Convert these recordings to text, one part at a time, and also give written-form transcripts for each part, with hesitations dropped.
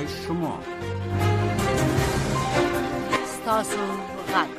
شما ستاسو غږ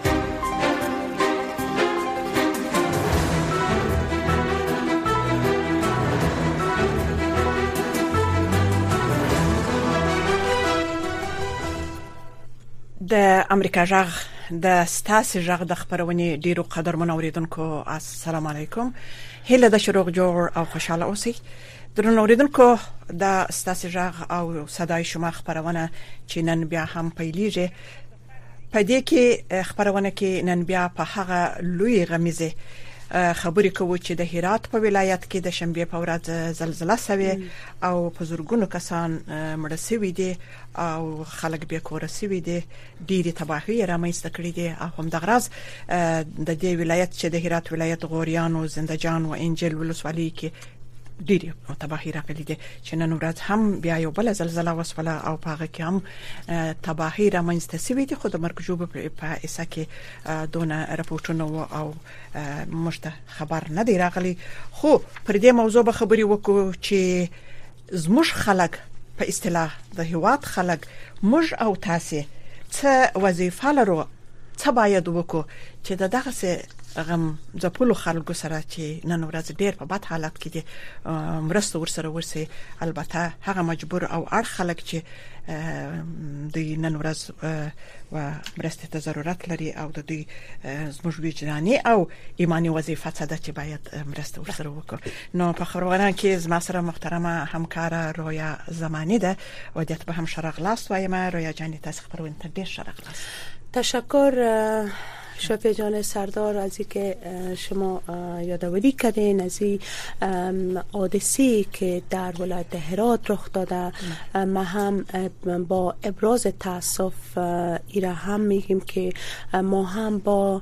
د امریکا غږ د ستاسو غږ د خبرونه ډیرو قدرمن اوریدونکو السلام علیکم. هله د شروع جوړ او خوشاله اوسئ. درنو اوریدونکو د ستاسو غږ او صداي شما خبرونه چې نن بیا هم پیلېږي. په دې کې خبرونه کې نن بیا په هغه لوی غمیزه خبرې کوو چې د هرات په ولایت کې د شنبه په ورځ زلزلہ شوه او په زورګونو کسان مړ شوي دي او خلک به کور شوي دي. ډېری تباهي رامنځته کړې دي او هم د غرض د دې ولایت چې د هرات ولایت غوریان او زندجان او انجیل ولسوالۍ کې ډېری تباهي راغلي دي چې نن ورځ هم بیا یو بل زلزلہ وسوله او په هغه کې هم تباهي رامنځته شوې دي. خو د مرګ جوړ په اسا کې دونه راپورټونه او مشته خبر نه دی راغلی. خو پر دې موضوع به خبري وکړو چې زموږ خلک په اصطلاح د هواد خلک موږ او تاسو څه وظیفه لرو، څه باید وکړو چې دغه څه غم ځپلو خلکو سره چې نن ورځ ډېر په بد حالت کې دي مرسته ورسره ورسي. البته هغه مجبور او اړ خلک چې د نن ورځ و مرسته ته ضرورت لري او د دوی زموږ وجداني او ایمانی وظیفه څه ده چې باید مرسته ورسره وکړو. نو په خبرونه کې زما سره محترمه همکار رویا زمانی ده و دې ته هم شرغلاس وایم. رویا جان تاسو خبرونه ته ډېر شرغلاس. تشکر شفیع جان سردار از اینکه شما یادآوری کردین از این حادثه‌ای که در ولایت هرات رخ داده. ما هم با ابراز تاسف ایرا هم میگیم که ما هم با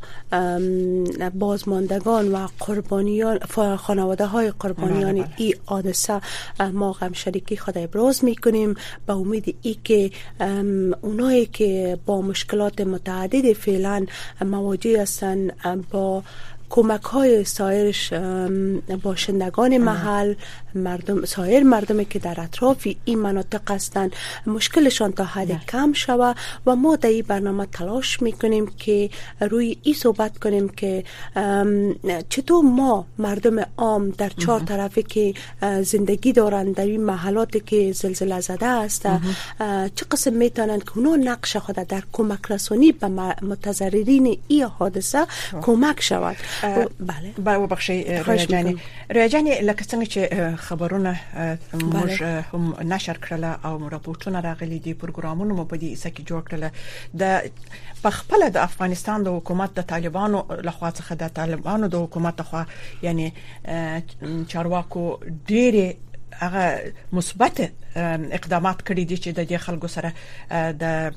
بازماندگان و قربانیان خانواده های قربانیان این حادثه ما غم شریکی خود ابراز میکنیم با امید ای که اونایی که با مشکلات متعدد فعلا مواجه هستند با کمک های سایر باشندگان محل، سایر مردمی که در اطراف این مناطق هستند مشکلشان تا حد کم شود و ما در این برنامه تلاش میکنیم که روی این صحبت کنیم که چطور ما مردم عام در چهار طرفی که زندگی دارند در این محلاتی که زلزله زده است چه قسم میتونند که اونا نقش خود در کمک رسانی به متضررین این حادثه کمک شود. بله ببخشید رویا جانی لکه څنګه چې خبرونه موږ هم نشر کړل او راپورټونه راغلي دي پروګرامونه مو په دې اساس کې جوړ کړل. د پخپل د افغانستان د حکومت د طالبانو لخوا څخه د طالبانو د حکومت لخوا یعنی چارواکو ډېری هغه مثبت اقدامات کړی دي چې د خلکو سره د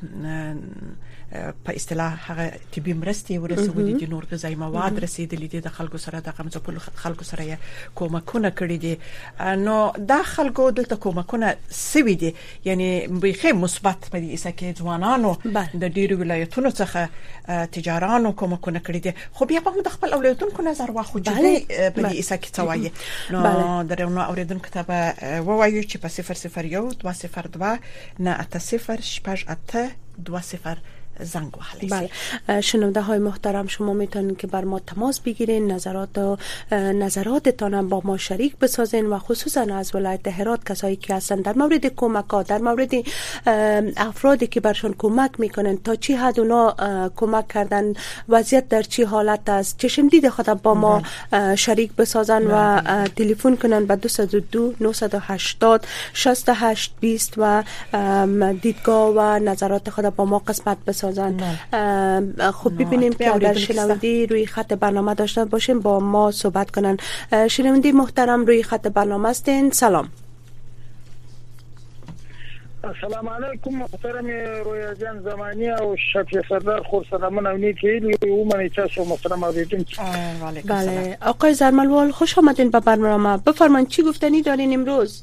په اصطلاح هغه طبي مرستې ورسولې دي، نور غذایی مواد رسیدلې دي د خلکو سره د غمځپلو خلکو سره کومکونه کړی دي. نو د خلکو دلته کومکونه سوي دي یعنی بخې مثبت په دې اساس کې ځوانانو د ډیرو ولایتونو څخه تجارانو کومکونه کړی دي. خو بیا په خپل اولادونکو نظر واخو چې په دې اساس کې څه وایي. نو درنو اوریدونکو ته به ووایو چې په 001 202 980 6 20 زنگ وحلی. بله شنونده های محترم شما میتونید که بر ما تماس بگیرین، نظراتتان با ما شریک بسازین و خصوصا از ولایت هرات کسایی که هستن در مورد کمکات، در مورد افرادی که برشان کمک میکنن تا چی حد اونا کمک کردن، وضعیت در چی حالت است، چشم دید خود با ما شریک بسازن و تلفن کنن به 202 980 68 20 و دیدگاه و نظرات خود با ما قسمت بسازن. خب ببینیم که اگر شنوندی روی خط برنامه داشته باشیم با ما صحبت کنن. شنوندی محترم روی خط برنامه هستین. سلام. السلام علیکم محترم رویا جان زمانی او شفیع سردار خور سلامون امنیت که اومنی تاسو محترم اوریدون. بله آقای زرملوال خوش آمدین به برنامه. بفرمایید چی گفتنی دارین امروز؟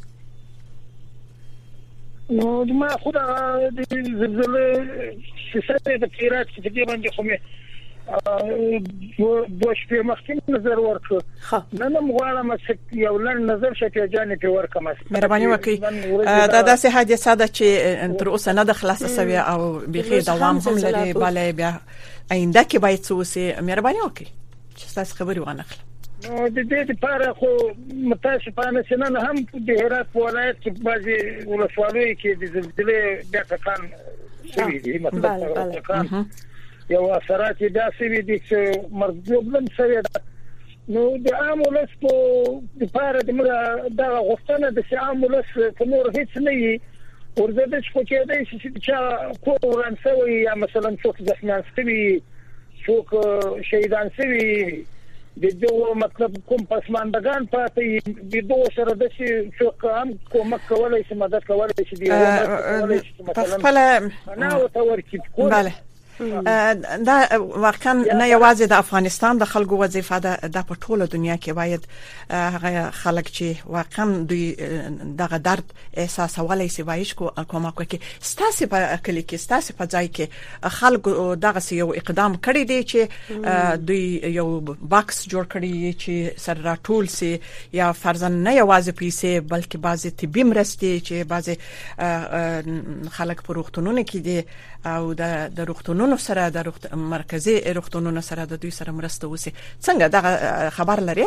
نو ما خود زلزله سیسته د پیرات چې دې باندې خو مې دوش په مخکې نظر ورکړ نن مغواړم چې یو لن نظر شفیع جان په ورکم مهرباني وکړئ دا داسې حادثه ده چې تر اوسه نه د خلاصه سوي او بيخي دوام هم لري bale بیا آینده کې باید څه وسی مهرباني وکړئ چې تاسو خبري وانخله نو د دې لپاره خو متاسفانه سنن هم د هرات ولایت کې بعضي ولسوالۍ کې د زلزلې د تکان شوي دي مثلا یو اثرات داسې دي چې مرګ لم شوی نو د عام ولس په لپاره د موږ د غوښتنه د عام ولس په نور هیڅ نه وي ورزده چې کېدای شي چې کو ورنسوي یا مثلا څوک ځخمیان شوي څوک شهیدان شوي د دوه مطلب کوم پسماندگان پاتې د دوه سره د څوک هم کومک کولای شي مدد کولای شي دی مثلا نه او تور کې بله دا واقعا نه یوازې د افغانستان د خلکو وظیفه ده د په ټوله دنیا کې باید هغه خلک چې واقعا دوی دغه درد احساسولای شي وایي کومه کوي ستاسو په کلی کې ستاسو په ځای کې خلکو دغه یو اقدام کړی دی چې دوی یو باکس جوړ کړی چې سره راټول سي یا فرضاً نه یوازې پیسې بلکې بعضي طبي مرستې چې بعضي خلک په روغتونونو کې دي او د روغتونونو سره د مرکزی روغتونونو سره د دوی سره مرسته وسی څنګه دا خبر لري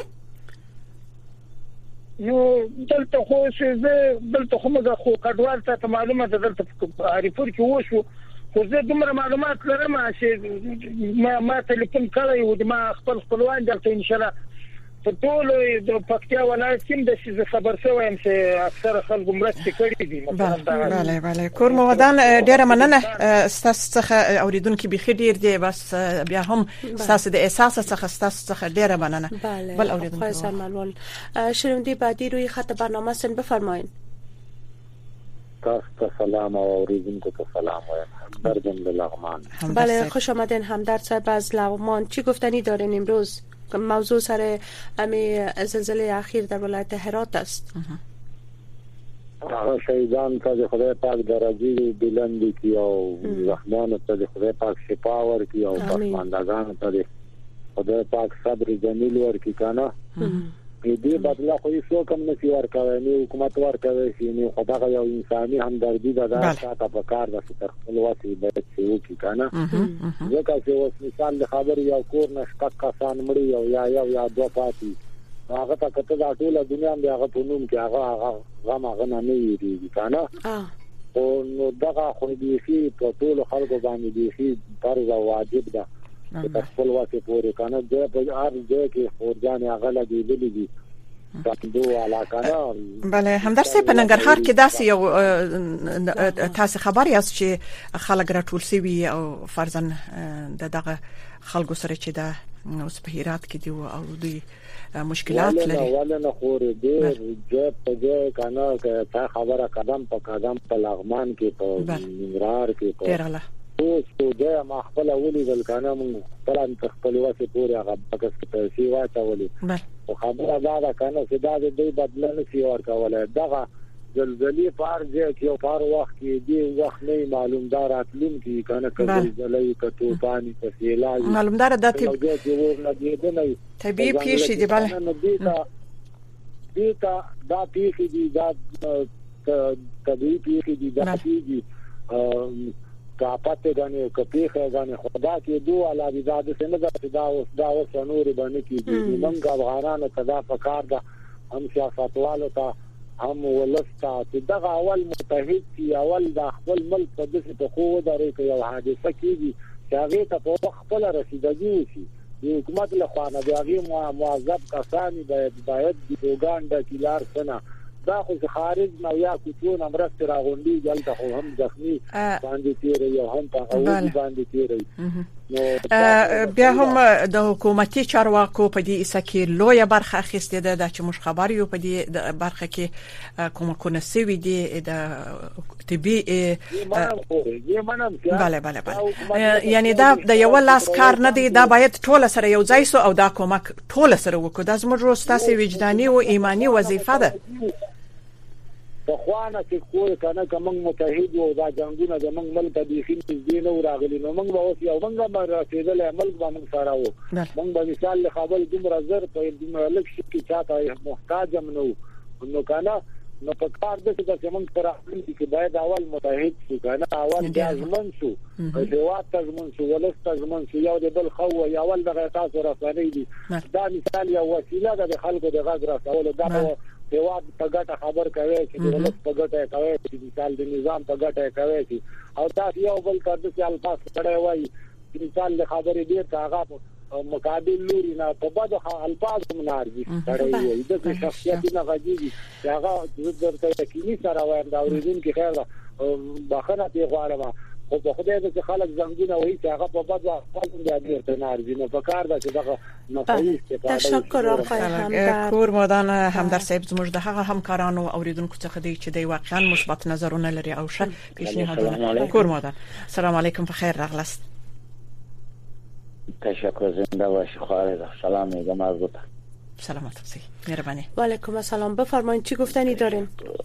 نو دلته خو موږ خو کډوال ته معلومه ده دلته عارفور کې وشو خو زه دومره معلومات لرم چې ما ټلیفون کړی و د ما خپلوان دلته ان شاء الله په ټول د پکتیا ولایت کې د څه خبر شوم چې اکثر خلکو مرسته کړې دي مثلا بله کور مودان ډیره مننه ستاسو څخه اوریدونکو بخیر ډیر دی بس بیا هم ستاسو د احساس څخه ډیره مننه بل اوریدونکو خواهشاً ملول شنونده بعدی روی خط برنامه سن بفرمایید تاسو سلام او اوریدونکو ته سلام وایم همدردم لغمان بله خوش آمدین همدرد صاحب از لغمان چی گفتنی دارین امروز موضوع سر امی زلزله اخیر در ولایت هرات است شهیدان ته خدای پاک درجه بلند کی او زخمیان ته خدای پاک شفا ورکړي او پسماندگان ته خدای پاک صبر جمیل ورکړي کنه دې بدلا خو هیڅ کوم نه ورکوي نه حکومت ورکوي چې نه خدای یو انساني همدردی ده تاسو په کار د ستر خپل واسي باید شي کی کنه ځکه چې اوس مثال د خبر یو کور نشک کسان مړي او یا دوه پاتې هغه ته کته د ټوله دنیا د هغه په نوم کې هغه نه یریږي کنه او نو دغه خو دې شي په ټول خلکو باندې دې شي فرض او واجب ده چې خپل واسي پورې کنه د په هر ځای کې خورجان هغه لګېدلې دي بله همدرسه په ننګرهار کې داسې یو تاسو خبر یاست چې خلک راټول شوي او فرضاً دغه خلکو سره چې دا اوس په هرات کې دي او دوی مشکلات لري ولنه خور دې جواب په کنه که خبره قدم په قدم په لغمان کې په ننګرهار کې په اوس دا ما خپل ولې ولکنه مون پران خپل واسه پورې هغه بکس کې پیسې واچولې او خبره دا کنه چې دا دې بدلنه سی ورکواله دغه زلزلې پارځه کې او پار وخت کې دی وخت نه معلومدار اتلون کې کنه زلزلې کتو پانی په سیلای معلومدار د طبيعي پیښې دی بله دیتا دا پیښې دي دا طبيعي پیښې دي دا پیږي کا پته غني کپیخه غني خدا کې دوه علاوه زاد څنګه دا اوس نور باندې کې موږ افغانانو ته دا پکار ده هم سیاستوالو ته هم ولستا چې دغه اول متحد شي اول د خپل ملک په دغه په خو درې کې یو حادثه کیږي چې هغه ته په خپل رسیدګي شي د حکومت له خوا نه هغه موظف کسان باید د وګاند کلار سره دا خو خارج نو یا کوڅو امرست راغونډي دلته خو هم ځخمي باندې تیر یو هم په اول باندې تیر بیا هم د حکومتي چارواکو په دې اسکه لوی برخه اخیسته ده چې موږ خبر یو په دې برخه کې کومه سوي دي د طبي بله یعنی دا د یو لاس کار نه دی دا باید ټول سره یو ځای سو او دا کومک ټول سره وکړو د زموږ روستاسي وجداني او ایمانی وظیفه ده په خوانه کې کوی کنه کوم متحد او دا جنگونه د موږ ملک د خین دین او راغلي نو موږ به اوس یو موږ به رسیدل عمل به موږ سره وو موږ به مثال له خپل دومره زر په ملک شي کې چاته محتاج نو کنه نو په کار د څه چې موږ پر اخلي کې باید اول متحد شو کنه اول ځمن شو هیواد تضمن شو ولست تضمن شو یو د بل خو یو اول دغه تاسو راځي دي دا مثال یو وسیله ده د خلکو د غږ راځول دا هیواد په ګټه خبر کوي چې ولست په ګټه کوي چې مثال د نظام په ګټه کوي او تاسو یو بل کار د الفاظ کړه وای مثال د خبرې ډیر کاغه مقابل لوري نه په بده الفاظ منارځي کړي وي د شخصیت نه غږیږي هغه درته یقیني سره وایم دا اوریدونکو خیر بخنه دی غواړم او په خدای د خلک زنګونه وایي چې هغه په بده الفاظ باندې ورته نارځي نو په کار دا چې دغه تشکر آقای همدرد. کور مادان همدرد صاحب زموږ د هغه همکارانو اوریدونکو څخه دی چې د واقعا مثبت نظرونه لري او ښه پیشنهادونه. کور مادان سلام علیکم په خیر راغلاست. تشکر زنده باشی خواهر سلام میگم از بوده. سلامت باشی مهربانی. و علیکم السلام بفرمایید چی گفتنی دارین؟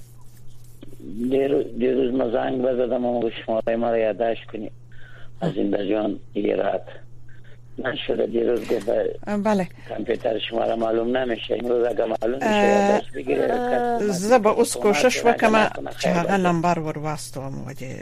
دیروز ما زنگ بزدم و شماره ما را یادداشت کنی از زنده جان ایراد نشده دیروز گفت بله کامپیوتر شما را معلوم نمیشه امروز اگه معلوم میشه یادداشت بگیره زبا اوس کوشش وکم چې هغه نمبر ورواستوم وجه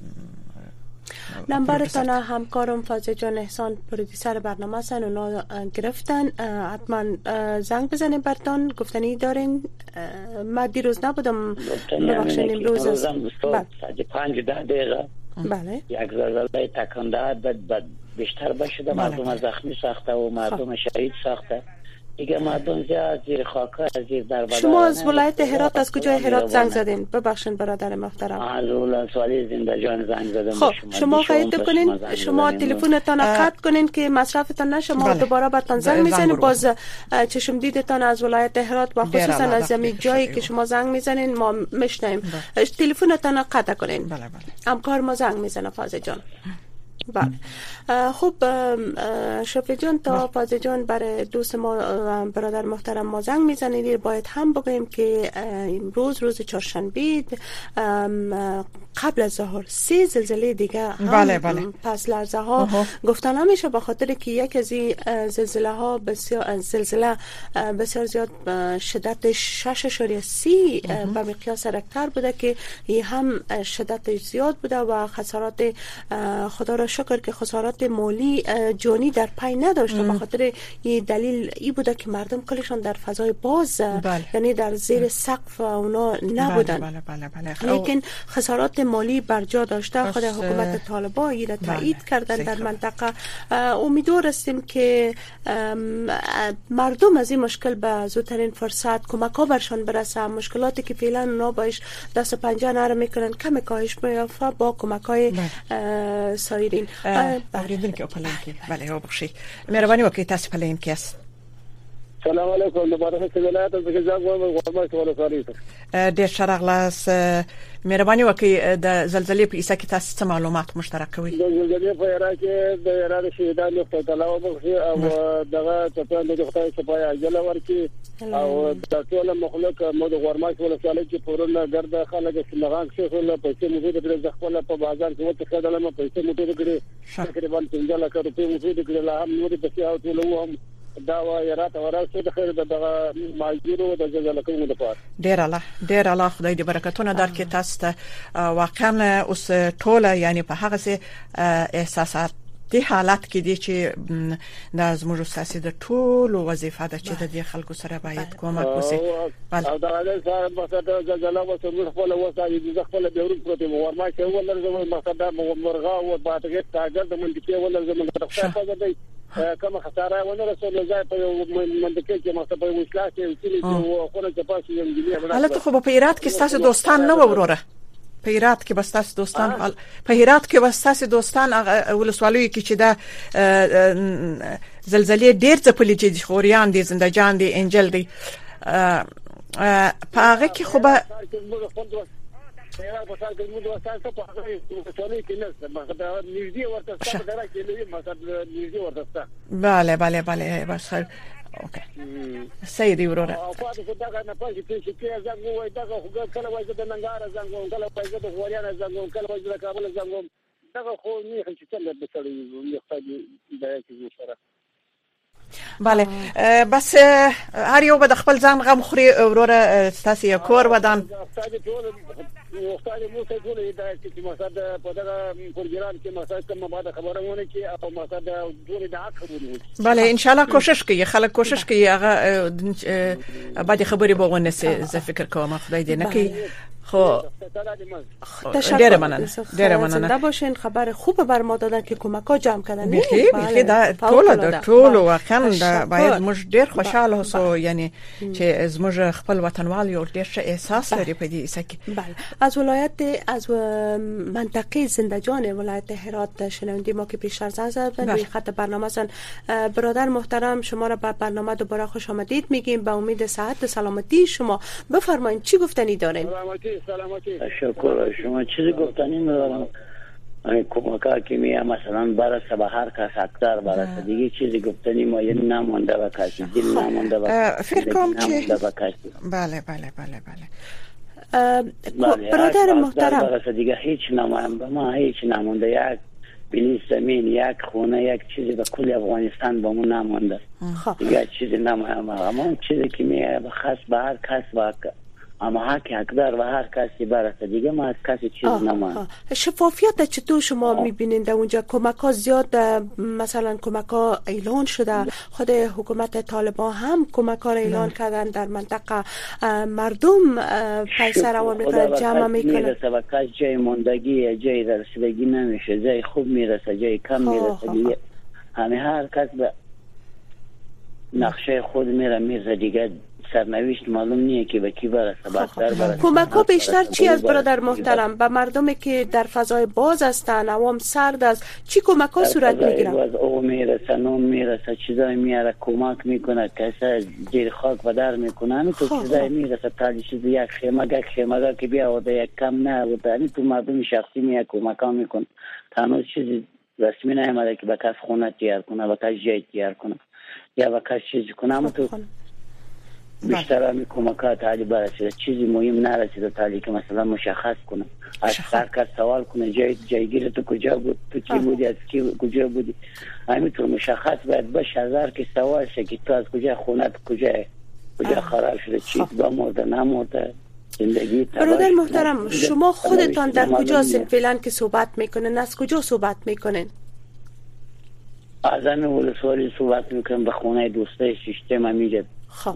نمبرتان همکارم فاضل جان احسان پرودیسر برنامه هستن اونا گرفتن حتما زنگ بزنین برتان گفتنی دارین ما دیروز نبودم ببخشید امروز ساعت 5 دقیقه بله یک زلزله تکان داد بیشتر بشه مردم زخمی ساخته و مردم شهید ساخته دیگه مردم زیر خاک زیر در بدن. شما از ولایت هرات از کجای هرات زنگ زدین؟ ببخشید برادر محترم. از ولایت زنده جان زنگ زدم. خب شما قید کنین شما تلفنتان قطع کنین که مصرفتان نشه ما دوباره براتون زنگ میزنیم باز چشم دیدتان از ولایت هرات و خصوصا از زمین جایی که شما زنگ میزنین ما میشنیم تلفنتان قطع کنین. بله بله. همکار ما زنگ میزنه فاضل جان. بله خب شفیع جان تا فاضل جان برای دوست ما برادر محترم ما زنگ میزنید باید هم بگویم که امروز روز چهارشنبه قبل از ظهر 3 زلزله دیگه هم پس لرزه ها گفتن نمیشه به خاطر که یک از این زلزله ها بسیار زیاد شدت 6.30 به مقیاس رکتر بوده که این هم شدت زیاد بوده و خسارات خدا را شکر که خسارات مالی جانی در پی نداشته به خاطر این دلیل ای بوده که مردم کلشان در فضای باز یعنی در زیر سقف اونا نبودن لیکن خسارات مالی بر جا داشته خود حکومت طالبان این تایید کردن در منطقه امیدوار هستیم که مردم از این مشکل به زودترین فرصت کمک ها برشان برسه مشکلاتی که فعلا اونا باش دست و پنجه نرم میکنن کم کاهش میافته با کمک های سایرین اوریدونکو که پلینکی بله بخشی مهربانی وکړئ تاسو پلینکی است. سلام علیکم مبارک ولایت از ګزاب غواړم ټول ساري ډیر شرغلاس مهرباني وکړئ د زلزلې په کیسه کې تاسو څه معلومات مشترک کوئ؟ د زلزلې په اړه کې د اراده شهیدانو په تلاوه بخشي او دغه څه د خدای صفای عجل ورکی او د ټول مخلوق مود غورماش ولسوالۍ کې پورونه ګرځه خلک سلغان شول پیسې موجود کړي د خپل په بازار کې وته خدای پیسې موجود کړي تقریبا 15 لک روپۍ موجود کړي لا هم نور پیسې او ټول هم دا وایرات ورسره د خیر دغه ماجرو د زلزلې کوم د پاره ډیر الله خدای دې برکتونه درکړي تاسو ته واقعا اوس ټوله یعنی په هغه څه احساسات د حالت کې دي چې د زموږ سیاسي د ټول وظیفه ده چې د خلکو سره باید کومک وشي او دا د سره مقصد زلزلہ او څنګه خپل وسایي د خپل بیرون پروت ورما چې ولر مقصد مرغا او باټګه تاګر د منځکي ولر زموږ طرفه ده کوم خساره ونه رسول ځای په منځکي کې مخته په وسلا کې او خپل چې پاسې انجنیر حالت خو په هرات کې تاسو دوستان نه وروره په هرات کې بس تاسو دوستان په هرات کې بس تاسو دوستان ولسوالۍ کې چې دا زلزلې ډېر ځپلې چې خوريان دي زنده‌جان دي انجل دي په هغه کې خو به هرات مثلا که مو دوستان ته په هغه ټولې کې نه مثلا نږدې ورته ستاسو درکې لوي مثلا نږدې ورته. بله بله بله بس اوكي سيدي وروره او په دغه نه پاتې چې زنګ وای دغه خو کله وای د ننګار زنګ کله وای د غوریان زنګ کله وای د کابل زنګ دغه خو نه چې څنګه به سړی یختاجي د کې سره. بله بس هر یو به د خپل ځان غم خوري وروره تاسو یې کور ودان وختاره مو ته ټول چې مثلا په دغه پروګرام کې مثلا کومه بعد خبرونه کې او مثلا ټول د حق خبرونه. بله ان شاء الله کوشش کوي خلک کوشش کوي هغه بعد خبري بغونه زه فکر کوم خدای دې نه کوي. خب تشکر مننه زنده باشین. خبر خوب بر ما دادن که کمک‌ها جمع کردن. بله دا ټول واقعا باید موږ ډیر خوشاله اوسو یعنی چې زموږ خپل وطنوال یو ډیر ښه احساس لري په دې سکه. بله از منطقه زنده‌جان ولایت هرات شنونده ما که پیشتر زنگ زدن روی خط برنامه هستن. برادر محترم شما را به برنامه دوباره خوش آمدید میگیم. به امید صحت و سلامتی شما. بفرمایید چی گفتنی دارین؟ سلامتی. تشکر. شما چیزی گفتنی ندارم. کمکا که میام مثلا برای هر کس اکتر برای دیگه چیزی گفتنی ما یه نمونده و کسی دل نمونده و فکر کنم که بله بله بله بله. برادر محترم برای دیگه هیچ نمونده ما هیچ نمونده. یک بلیس زمین یک خونه یک چیزی به کل افغانستان با من نمونده. دیگه چیزی نمونده. اما چیزی که میام خاص به هر کس و اما حقدار و هر کسی برسه دیگه ما از کسی چیز نمایم. شفافیت چطور شما میبینید در اونجا؟ کمک ها زیاد مثلا کمک ها اعلان شده، خود حکومت طالبان هم کمک ها اعلان کردن در منطقه، مردم پیسه روان میکنن جمع میکنن میرسه و کس جای موندگی جای رسیدگی نمیشه، جای خوب میرسه جای کم میرسه دیگه همه هر کس به نقشه خود میره دیگه سرنوشت معلوم نیه که به کی برسه. کمک ها بیشتر چی از برادر محترم؟ به مردمی که در فضای باز هستن، عوام سرد است، چی کمک ها صورت میگیرن؟ او میرسه، نون میرسه، چیزای میاره کمک میکنه، کسا زیر خاک و در میکنه، تو چیزای میرسه تالی چیز یک خیمه که بیا و یک کم نه و دانی تو مردم شخصی میاد کمک ها میکنه. تنها چیزی رسمی نیامده که به کس خونه تیار کنه، به کس جای تیار کنه یا به کس چیزی کنه. اما تو بیشتر همی کمکات حالی برسیده، چیزی مهم نرسیده تالی که مثلا مشخص کنه، از هر کس سوال کنه جایگیر تو کجا بود، تو چی بودی، از کی کجا بودی، همینطور مشخص باید باشه. هزار که سوال شه که تو از کجا خونت کجا خراب شده، چی بمورده نمورده، زندگی تباش. برادر محترم شما خودتان در کجا هستین فعلا که صحبت میکنن؟ از کجا صحبت میکنن؟ از همه ولسوالی صحبت میکنم، به خونه دوسته ششتم همیجد. خب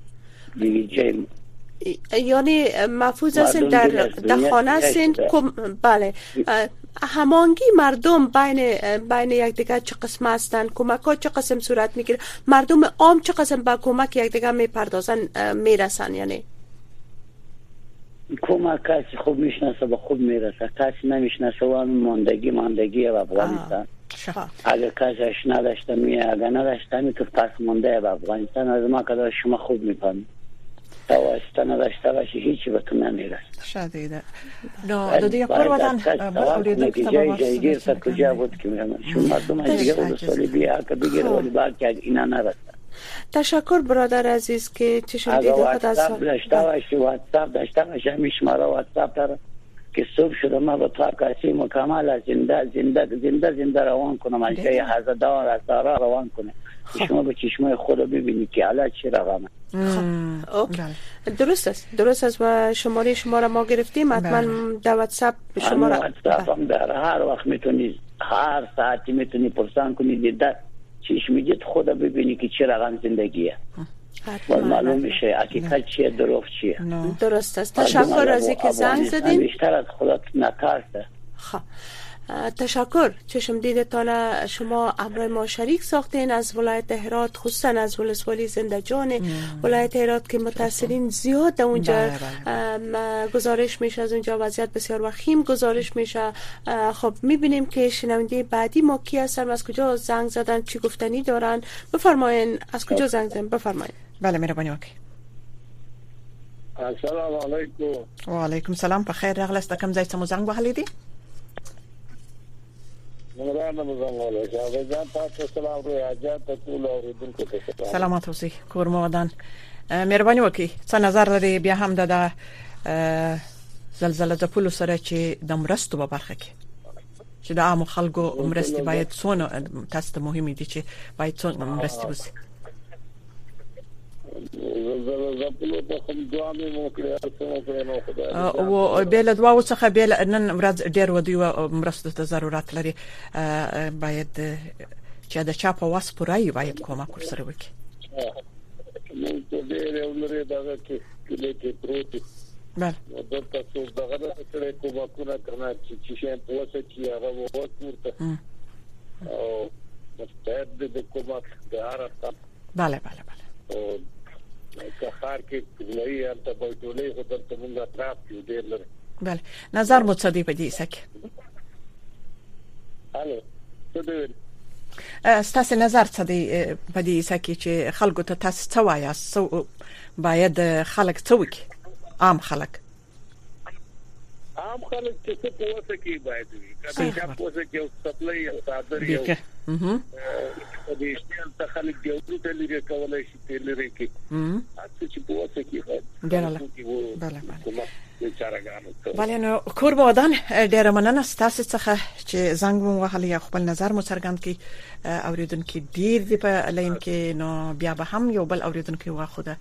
یعنی محفوظ هستین در خانه هستین؟ بله. همانگی مردم بین یکدیگر چه قسم هستن؟ کمک ها چه قسم صورت میگیره؟ مردم عام چه قسم با کمک یکدیگر میپردازن میرسن؟ یعنی کمک کسی خوب میشناسه به خوب میرسه، کسی نمیشناسه و ماندگی و افغانستان. اگر کسی اشنا داشته میه، اگر نداشته میتونه پس مانده و افغانستان. از ما کدر شما خوب میفهمید تواسطه نداشته باشی هیچی به تو نمیرسه. شدیده دو دیگه پر بدن اولیدن که جایگیر تا کجا بود که میرم چون مردم از دیگه ولسوالی بیا که بگیره ولی باید که اینا نرسه. تشکر برادر عزیز که چشم دیده خود از واتساپ داشته باشی همی شماره واتساپ داره که صبح شده ما با تا کسی مکمل زنده روان کنم از جای هزدار از دارا روان کنه شما به چشمای خود رو ببینید که حالا چی رقمه. درست است و شماره شما را ما گرفتیم. حتما در واتساپ شما را واتساپ در هر وقت میتونی هر ساعتی میتونی پرسان کنی در چشم خود رو ببینی که چی رقم زندگیه و معلوم میشه حقیقت چیه دروغ چیه. درست است. تشکر از اینکه زنگ زدین. بیشتر از خودت نترسه. تشکر. چشم دیدتان شما امروز ما شریک ساختین از ولایت هرات، خصوصا از ولسوالی زنده‌جان ولایت هرات که متاثرین زیاد اونجا گزارش میشه، از اونجا وضعیت بسیار وخیم گزارش میشه. خب میبینیم که شنونده بعدی ما کی هستن، از کجا زنگ زدن، چی گفتنی دارن؟ بفرمایین از کجا زنگ زدن؟ بفرمایین. بله مهربانی وکیل. السلام علیکم. وعلیکم السلام. په خیر راغلاست. کوم ځای ته مو زنګ وهلی دی؟ نورانه مو زنګ وهلی. شاه جان تاسو سلام روي حاجات ټول اوریدونکو ته سلامات اوسئ. کور مو ودان. مهرباني وکړئ څه نظر لري بیا هم د زلزلہ ځپلو سره چې د مرستو په برخه کې چې د عام خلکو مرستې باید څونه تاسو ته مهمه دي چې باید څونه مرستې وشي؟ زلزلہ په کوم دوامي مو کړی او بل دواو څخه بل نن ورځ ډېر ودی او مرستو ته ضرورت لري. باید چې د چا په واس پورای باید کومک ورسره وکړي. نو ته ډېر ولري دا کې پروت. بله. د تاسو دغه سره کومکونه کړنه چې شین پوسه چې هغه وورته او مستعد د کومک د عرب. بله. او که خار کې لري انت په ټولې خو درته موږ اطراف کې ډېر لري. بله. نظر مو څه دی په دې سکه؟ الو څه دی؟ ستاسو نظر څه دی په دې سکه چې خلکو ته تاسو څه وایاست؟ باید خلک څه وکړي؟ عام خلک چې څه پوسه کې باید وي. کله چې پوسه کې او سپلای او صادر یو د دې څخه خلک دیو ته لري کولای شي ته لري کې چې پوسه کې بله. بله. نو کور بودان ډېر مننه ستاسو څخه چې زنګ مو وهلی خپل نظر مو څرګند کړي. اوریدونکو ډیر دی په لاین کې نو بیا به هم یو بل اوریدونکو واخده.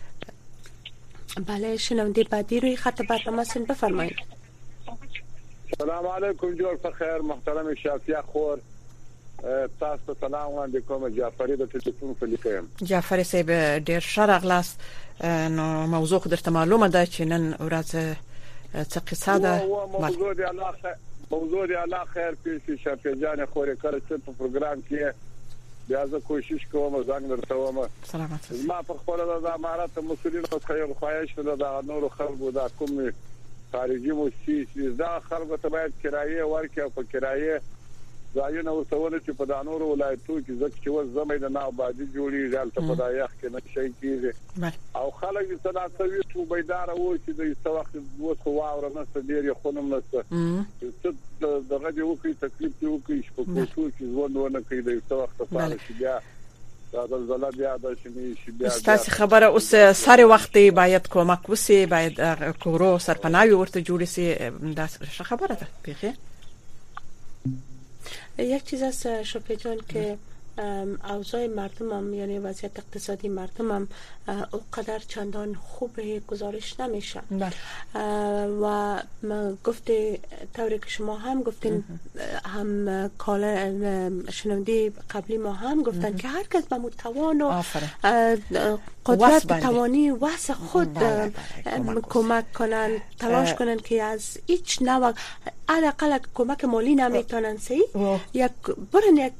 بله شنونده بعدی روی خط برنامه سن بفرمایید. سلام علیکم. جوړ په خیر محترم شافیه خور. تاسو سلام علیکم. جعفری د تلیفون فلیکم. جعفری صاحب ډیر شرغلاست. نو موضوع درته معلومه ده چې نن ورځ څه قصه ده؟ موضوع دی الله خیر پیښ شافیه جان خورې کړ چې په پروګرام کې بیا زه کوشش کوم ځان درته سلامات. ما په خپل د امارات مسؤلینو څخه خواهش کړه دا نور خلکو دا کوم خارجي مؤسسې دا خلکو ته باید کرایه ورکړي او په کرایه ځایونه ورسول چې په دانور ولایتو کې ځکه چې وځ زمینه نه آبادی جوړیږي حالت په دایخ کې نه شي کېږي او خلک صدا سوي ته بیدار وو چې د وخت وڅ واور نه ستډیر خونم نشته چې دغه دی وکي تکلیف دی وکي په کوټو کې ځونه کوي د وخت لپاره چې بیا دا زلزلہ بیا د شي بیا تاسو خبره اوس سره وخت باید کومک وسی باید کورو سرپناوي ورته جوړ سي دا خبره ده پیخه. یک چیز است شوپی جان که اوضاع مردم هم یعنی وضعیت اقتصادی مردم هم اونقدر چندان خوب گزارش نمیشه و گفته طوری که شما هم گفتین هم کالا شنونده قبلی ما هم گفتن که هر کس به توان و قدرت توانی واسه خود کمک کنن تلاش کنن که از هیچ نوع حداقل کمک مالی نمیتونن سی یک برن یک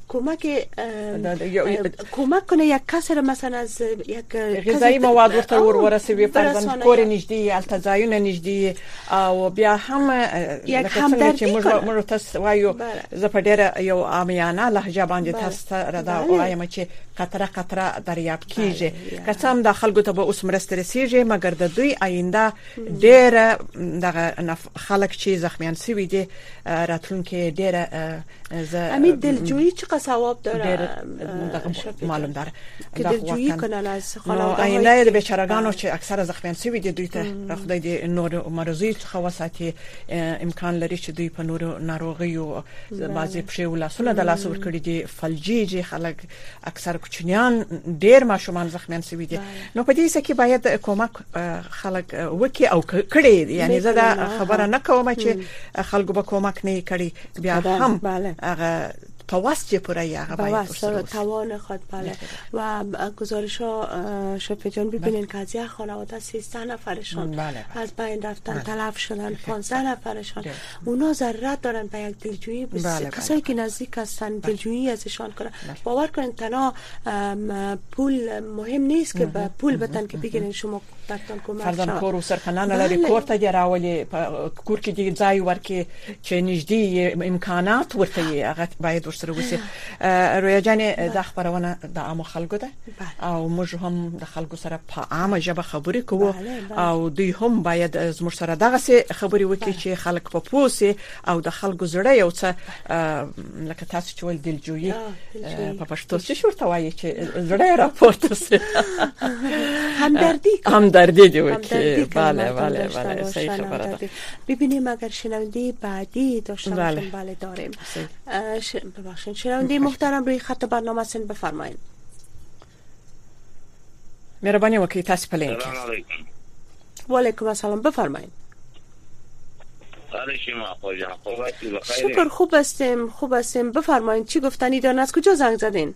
کمک کنه یک کس را مثلا از یک غذایی مواد ورته ورسوي فرضاً کور نږدې التزایونه نږدې او بیا هم یک همدردی موږ تاسو وایو زه په ډېر یو عامیانه لهجه باندې تاسو رادا وایم چې قطره دریاب کیږي قسم د خلکو ته به اوس مرسته رسیږي مګر د دوی آینده ډېر دغه خلک چې زخمیان سوي دي راتلونکي ډېر امید دلجویی چقدر ثواب داره معلوم داره که دلجویی کنن از خانواده آینده د بیچاره‌ګانو چې اکثره زخمیان سوي دي دوی ته خدای دې نور مرزي څخه وساتي امکان لري چې دوی په نور ناروغیو بعضی پښې ولاسونه د لاس ور کړی دي فلجي خلک اکثر کوچنیان ډېر ماشومان زخمیان سوي دي نو په دې کې باید کومک خلک وکي او کړي یعنی زه دا خبره نه کوم چې خلکو به کومک نه کړي بیا هم هغه پواس چه پورایی هغه باید توان خود بله و گزارش ها شفیع جان ببینین که از یک خانواده 13 نفرشان از بین رفتن تلف شدن 15 نفرشان اونا ضرورت دارن به یک دلجویی کسایی که نزدیک هستن دلجویی ازشان کنن باور کنین تنها پول مهم نیست که به پول بتن که بگیرین شما برتان کمک فرزن کور و سرپنان لري کور ته راولي کور کې دی ځای ورکه چې نږدې امکانات ورته هغه باید ورسره وسی. رویا جان د خبرونه د عام خلکو ده او موږ هم د خلکو سره په عامه ژبه خبرې کوو او دوی هم باید زموږ سره دغه خبرې وکړي چې خلک په پوسه او د خلکو زړه یو څه لکه تاسو چې ول دلجویي په پښتو څه شورته وایي چې زړه راپورته سي همدردی دی وکړي. بله صحیح خبره ده. ببینیم اگر شنونده بعدی داشته باشیم. بله داریم. ببخشید شنونده محترم روی خط برنامه سن بفرمایید. مهربانی وکړئ تاسو په لین کې. سلام علیکم. و علیکم السلام بفرمایید. شکر خوب هستیم بفرمایید چی گفتنی دارین از کجا زنگ زدین؟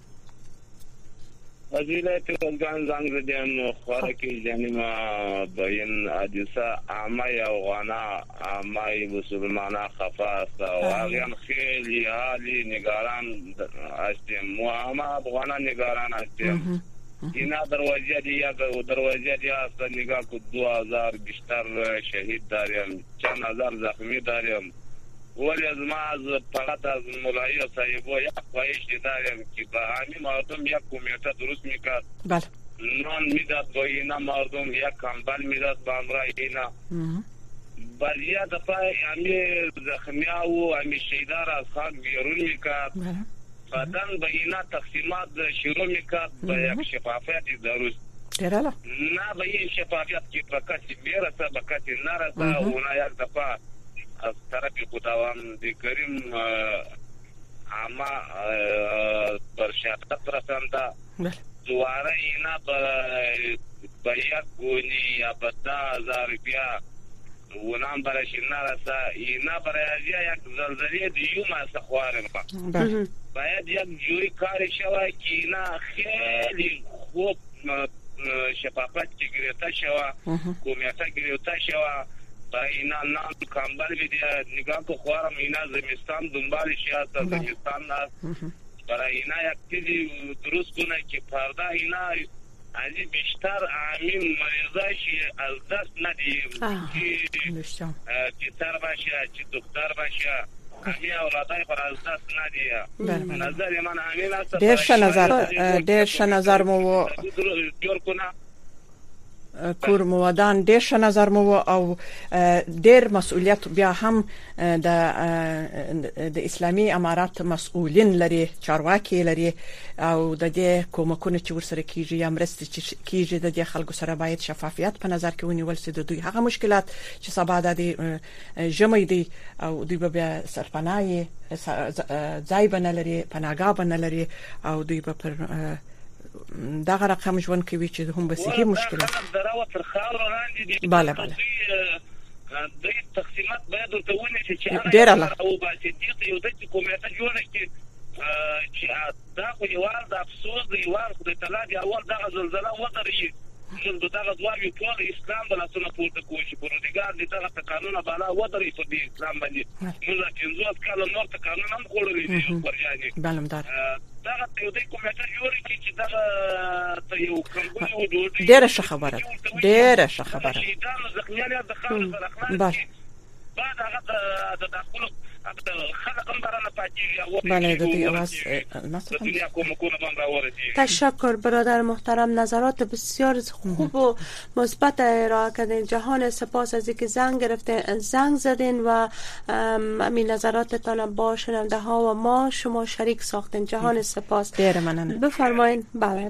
از ولایت روزگان زنگ زدیم خوراکی جانب بین حادثه عامه افغانا عامه مسلمانان خفا است و واقعا خیلی حالی نگران هستیم و همه افغانان نگران هستیم. اینا دروازه دی است نگاه کو 2000 بیشتر شهید داریم چند هزار زخمی داریم ولی از ما از فقط از مولایی صاحبو یک خواهش داریم که به همین مردم یک کمیته درست میکرد. بله نان میداد با اینا مردم یک کمبل میداد با امرا اینا بعضی دفعه همین زخمیا و همین شهیدار از خاک بیرون میکرد بعدن به اینا تقسیمات شروع میکرد به یک شفافیت درست ترالا نه به این شفافیت که به کسی برسه به کسی نرسه اونا یک دفعه از طرف خداوند کریم اما بر شهادت رسنده دواره اینا به یک گونی یا به 10,000 روپیه اونام برایش نرسه اینا برای یک زلزله دیوم است خوارم باید یک جوری کاری شوه که اینا خیلی خوب شفافیت که گرفته شوه کمیته گرفته شوه با اینا نام کامبل بیده نگاه که خوارم اینا زمستان دنبالش هست زمستان هست برای اینا یک چیزی درست کنه که پرده اینا از بیشتر امین مریضایش از دست ندیم که تر باشه چه دختر باشه همین اولادای پر از دست ندیم نظر من همین است دیرش نظر مو جور کنه کور موادان ډېر نظر مو او ډېر مسؤلیت بیا هم د اسلامي امارات مسؤلین لري چارواکي لري او د دې کومکونه چې ورسره کیږي یا مرستې چې کیږي د دې خلکو سره باید شفافیت په نظر کې ونیول شي د دوی هغه مشکلات چې سبا د جمعي دي او دوی به بیا سرپناه ځای بنلري پناهګاه بنلري او دوی به پر دغه رقم ژوند کوي چې هم به صحیح مشکلات بله د تقسیمات باید ته ونی چې ډیر الله او باید یو د کومېټه جوړه چې دا خو یو د افسوس دی یو د تلاګي اول دغه زلزلہ ودرې نن دغه دوه یو ټول اسلام بل څه پورته کوي چې پروردګار دغه قانون بالا ودرې په دې اسلام باندې موږ چې کله نور قانون هم خورلې دي ورجاني بلمدار دغه یو د کومېټه جوړه چې دغه ته یو کومه ډیره ښه خبره بعد هغه د داخلو بله دادی آواز تشکر برادر محترم نظرات بسیار خوب و مثبت ارائه کردین جهان سپاس از اینکه زنگ زدین و همین نظراتتان با شنونده ها و ما شما شریک ساختین جهان سپاس بفرمایید. بله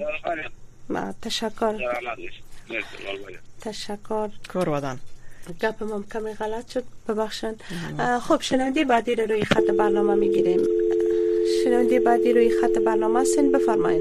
تشکر کوروادان گپم هم کمی غلط شد ببخشن. خب شنونده بعدی رو روی خط برنامه میگیریم. شنونده بعدی روی خط برنامه هستین بفرمایید.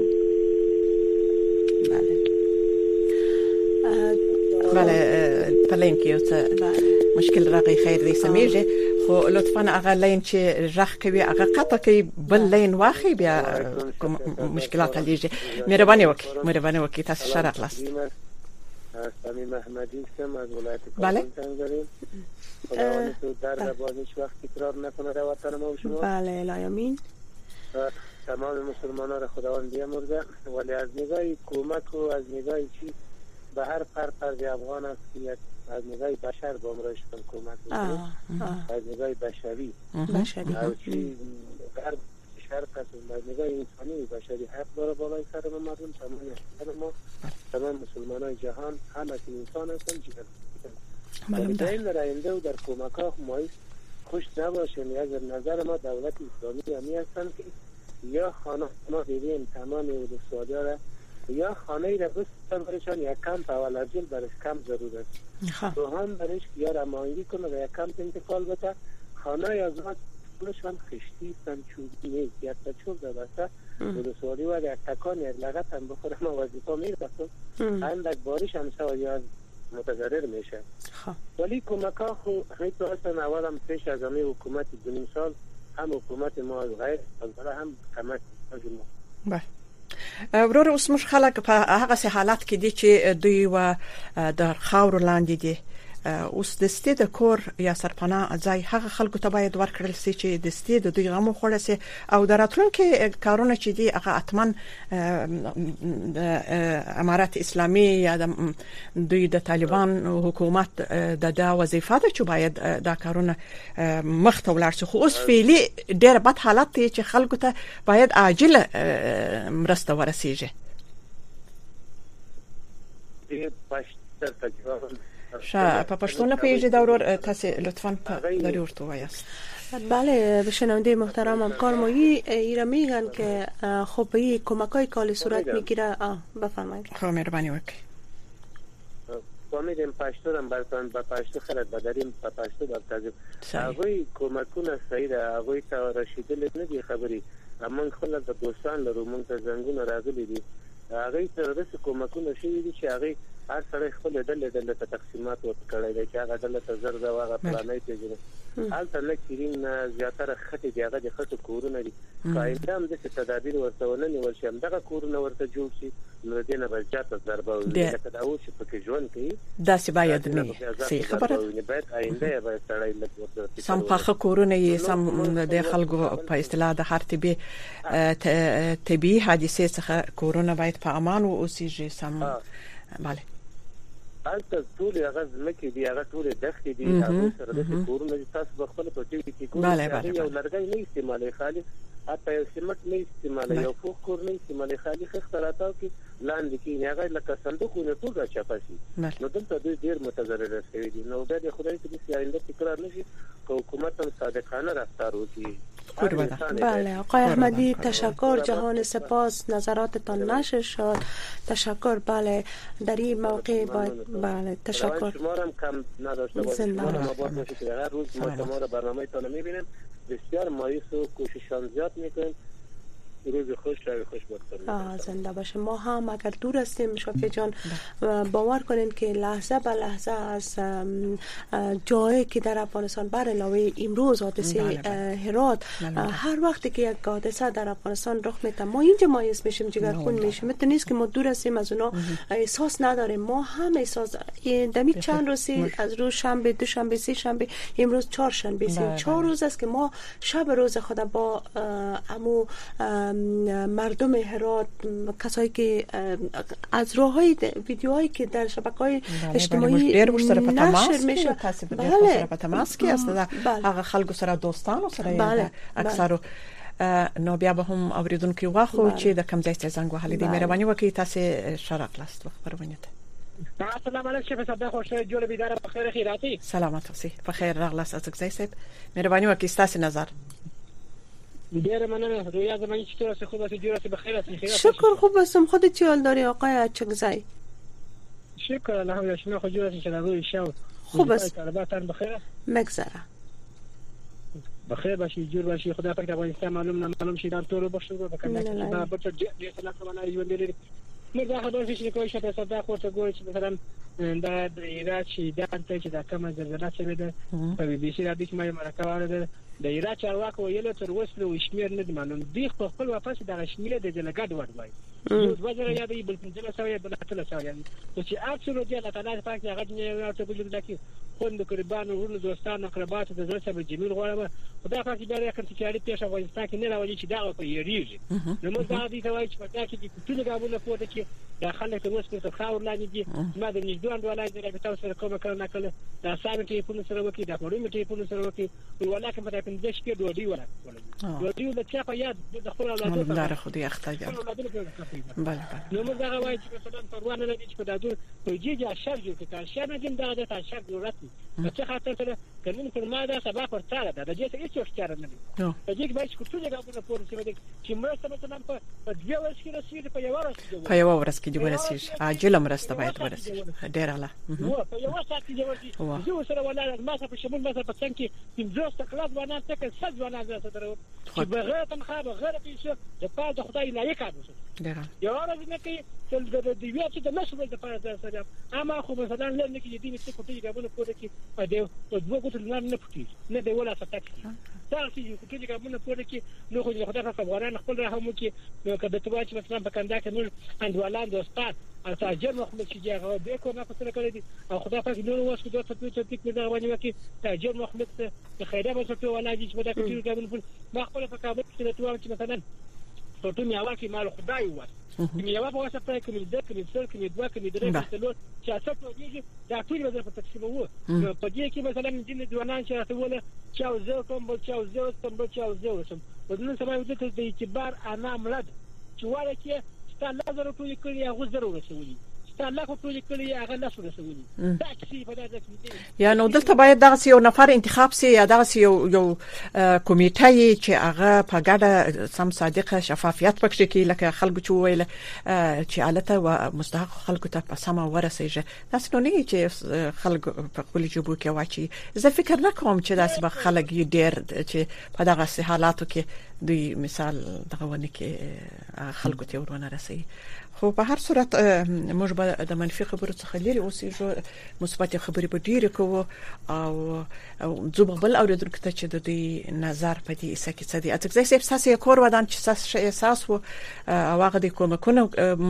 بله پلین که مشکل رقی خیر دی سمیجه خو لطفاً اغا لین چې رخ کوي اغا قطع کوي بل لین واخی بیا مشکلات لیجه. مهربانی وکي تاسو شرق لاست. صمیم احمدی هستم از ولایت بله خداوند تو در باز هیچ وقت تکرار نکنه در وطن ما و شما. بله الهی آمین. تمام مسلمانان را خداوند بیامرزه ولی از نگاه کمک و از نگاه چی به هر فرد افغان است که از نگاه بشر به امرایش کمک میکنه از نگاه بشری چی غرب نگاه انسانی بشری حق داره بالای سر ما مردم، تمام ما تمام مسلمانای جهان همه که انسان هستن جگر ولی در این آینده و در کمک ها ما خوش نباشیم. یا از نظر ما دولت اسلامی همی هستن که یا خانه ما دیدیم تمام ولسوالی ها را یا خانه ای را بستن برشان یک کمپ اول ارجل برش کم ضرور است تو هم برش یا رمانگی کنه و یک کمپ انتقال بده. خانه یا زمان پولشان خشتی سنچوبی نیست یک تچوب در بسته ولسوالی و یک تکان یک لغت هم بخوره ما وظیفه میرفتم اندک بارش هم سوا یا متضرر میشه. ولی کمک ها خو هیچ اصلا اول هم پیش از همه حکومت 2 سال هم حکومت ما غیر از هم کمک ما ورور اوس موږ خلک په هغه سه حالت کې دي چې دوی و د خاور لاندې دي. اوس د ستې د کور یا سرپناه ځای هغه خلکو ته باید ورکړل شي چې د ستې د دوی غمو خوړل شي او د راتلونکو کارونه چې دي هغه اتمن د امارات اسلامي یا د دوی د طالبان حکومت د وظیفه ده چې باید دا کارونه مخ ته ولاړ شي. خو اوس فعلی ډېر بد حالت دی چې خلکو ته باید عاجل مرسته ورسیږي. په پښتو نه پیږي دا ورور تاسو لطفاً په لري ورته وایاست. بله بشنونده محترم همکار ما ایرا میگن که خب این کمکای کالی صورت میگیره. بفرمایید. خب مهربانی وکړئ. فهمیدیم پښتو هم برتون با پښتو خلک بدریم په پښتو برتازم هغه کومکونه صحیح ده هغه ته رسیدل نه دي خبري موږ خلک د دوستان لرو موږ ته زنګونه راغلي دي هغه ته رس کومکونه شي دي چې هغه هر سره خپل دله ته تقسیمات وکړي دي چې هغه دله ته زر دا هغه پلانې پیژني حالت نه کېرین زیاتره خټې دی هغه د خټو کورونه دي قاعده هم د تدابیر ورته نه ورشي هم دغه کورونه ورته جوړ شي نو دینه به جاته ضربه وي که دا اوس په کې ژوند کوي دا سی باید نه سي خبره باید آینده به سړی لږ ورته سم پخه کورونه یې سم د خلکو په اصطلاح د هر طبي حادثه څخه کورونه باید په امان او اوسېږي سم. bale البته ټول هغه ځمکې دي هغه ټول دښتې دي هغه سره د کورونه تاسو په خپل پټي کې کوم یو لرګي نه استعمالي خالي حتی یو سیمټ نه استعمالي یو فوق کور نه استعمالي خالي اختلاطات کې لاندې کې هغه لکه صندوقونه ټول راچپاسي نو دلته دوی ډیر متضرر شوي دي. نو د خدای ته د آینده تکرار نشي که حکومت هم صادقانه رفتار وکړي. بله آقای احمدی تشکر، جهان سپاس، نظراتتان نشر شد. تشکر. بله در این موقع باید بله تشکر. شما هم کم نداشته باشید. ما باید که هر روز ما شما را برنامه تان میبینیم بسیار مایوس و کوششان زیاد میکنیم. روز خوش شب خوش باشید. زنده باشه. ما هم اگر دور هستیم شفیع جان باور کنین که لحظه به لحظه از جایی که در افغانستان بر علاوه امروز حادثه هرات هر وقتی که یک حادثه در افغانستان رخ میده ما اینجا مایوس میشیم، جگرخون میشیم. مثل نیست که ما دور هستیم از اونا احساس نداریم. ما هم احساس دمی چند روزی از روز شنبه، دوشنبه، سه شنبه، امروز چهارشنبه 4 روز است که ما شب روز خود با امو مردم هرات، کسایی که از راههای ویدیوهایی که در شبکه‌های اجتماعی نشر میشه سره په تماس کې است هغه خلکو سره دوستانو سره اکثر نو بیا به هم اوریدونکو واخو چې د کم ځای ته زنګ وهلی دی. مهرباني وکړئ تاسو شرق لاست خبرونه ته. السلام علیکم شیخ صاحب، خوش جوړ بیدار په خیر خیراتی. سلامت اوسئ، په خیر راغلاست ازګزی صاحب. مهرباني وکړئ تاسو نظر. ډیر مننه. رویا زمانی چطور است؟ خوب است؟ جور است؟ بخیر است؟ شکر خوب هستم. خودت چی حال داری آقای اچکزی؟ شکر الحمدلله. شما خود جور هستید؟ چه روی شو خوب است؟ طلباتان بخیر است؟ مگذره بخیر باشی، جور باشی. خدا پاک افغانستان معلوم شي دا ټول بخښنه وکړه. دا په ډیر سلام نه ژوند لري. مردا خبر شي کوي چې تاسو دا کوته ګورئ چې مثلا دا د عراق چې دا چې دا کومه زلزلہ شوه ده په بي بي سي را دي چې ما مرکه ده د عراق چارواکو ویل تر اوسه وشمیر نه معلوم دی. خو خپل واپس د شمیر د دلګډ وړوي د وزره یا د بل څه سوي بل څه سوي چې اکثر د الله تعالی پاک هغه نه ورته بجو دکی خوند قربان ورونو دوستان اقربات د زړه صبر جمیل غواړم خدای پاک دې لري کړي چې اړې پیښه افغانستان کې نه راوړي چې دا په یریږي نو موږ دا دې ته وایي چې په دا کې د ټول غابونه پورته کې دا خلک اوس په خاور لاندې دي ما د نږدې ولای دې راځي تاسو سره کوم کار نه کړل دا سامي ټلیفون سره وکي دا پړې ټلیفون سره وکي ولکه په دې کې کې ډوډۍ ولا ډوډۍ د چا په یاد د خپل اولادونو لپاره خو دې اختیار بله نو موږ دا وایي چې مثلا پروانه لري چې په دادو په جیجا شر جوړ کړه شر نه دیم دا د شر ضرورت نه څه خاطر سره کنن پر ما دا سبا پر تاله دا دې ته هیڅ اختیار نه لري په دې کې باید چې ټول غابونه پورته چې مرسته مثلا په دې ورځ کې رسیدي په یو ورځ کې ورسیږي عاجله مرسته باید ورسیږي ډیر اعلی په یو ساعت کې ورسیږي زه سره ولاړ ما په شمول مثلا په څنګه کې 15 کلاس باندې تک سد باندې زه درو چې بغیر تنخواه بغیر پیسې د پاره د خدای لایق اوسه ډیر یو ورځ نه کې چې د دې چې د مسؤل د پاره سره اما خو مثلا لنه کې دې چې کوټې غابونه پورته کې په دې په دوه کوټو نه پټي نه دی ولا فتاک دا چې کوټې غابونه پورته کې نو خو د خدای په افغانان خپل رحم کې نو کله ته چې مثلا په کنده کې نور اندوالان دوستان او تاجر محمد چې هغه به کو نه پاتره کړی دي او خدای په نور واسو دوه څه څه دا باندې وکي تاجر محمد ته خیره به څه ولادي چې په دې کې غابونه ما خپل په کابل کې ته چې مثلا ټول میاوه کې مال خدای وای میاوه په واسه پای کې د کې څل کې دوه کې درې څلور چې تاسو ته دا ټول به په تقسیم وو په دې کې مثلا د ځوانان چې تاسو ول چاو زو کوم بل چاو زو سم په دې سمای وځي ته د اعتبار انا ملد چې واره کې ستاسو لازم ټول کړی هغه ضرورت وي ستاسو ټول کړی هغه لاس ورسولي دا چې په دې کې یا نو دلته باید دغه یو نفر انتخاب سي یا دغه یو کمیټه چې هغه په ګډه سم صادقه شفافیت پکې کې لکه خلکو چې ویل چې الته او مستحق خلکو ته په سمه ورسېږي تاسو نو نه چې خلکو په خپل جوبو کې واچي زه فکر نه کوم چې داسې به خلک ډېر چې په دغه حالاتو کې دوی مثال دغه ونه کې خلکو ته ورونه رسي خو په هر صورت موږ به د منفي خبرو څخه لري اوسېږو مثبت خبرې به ډېرې کوو او ځوبل اوریدونکو ته چې د دې نظر په دې څه کې څه دي اته ځکه احساس کور ودان چې احساس وو او هغه د کومکونه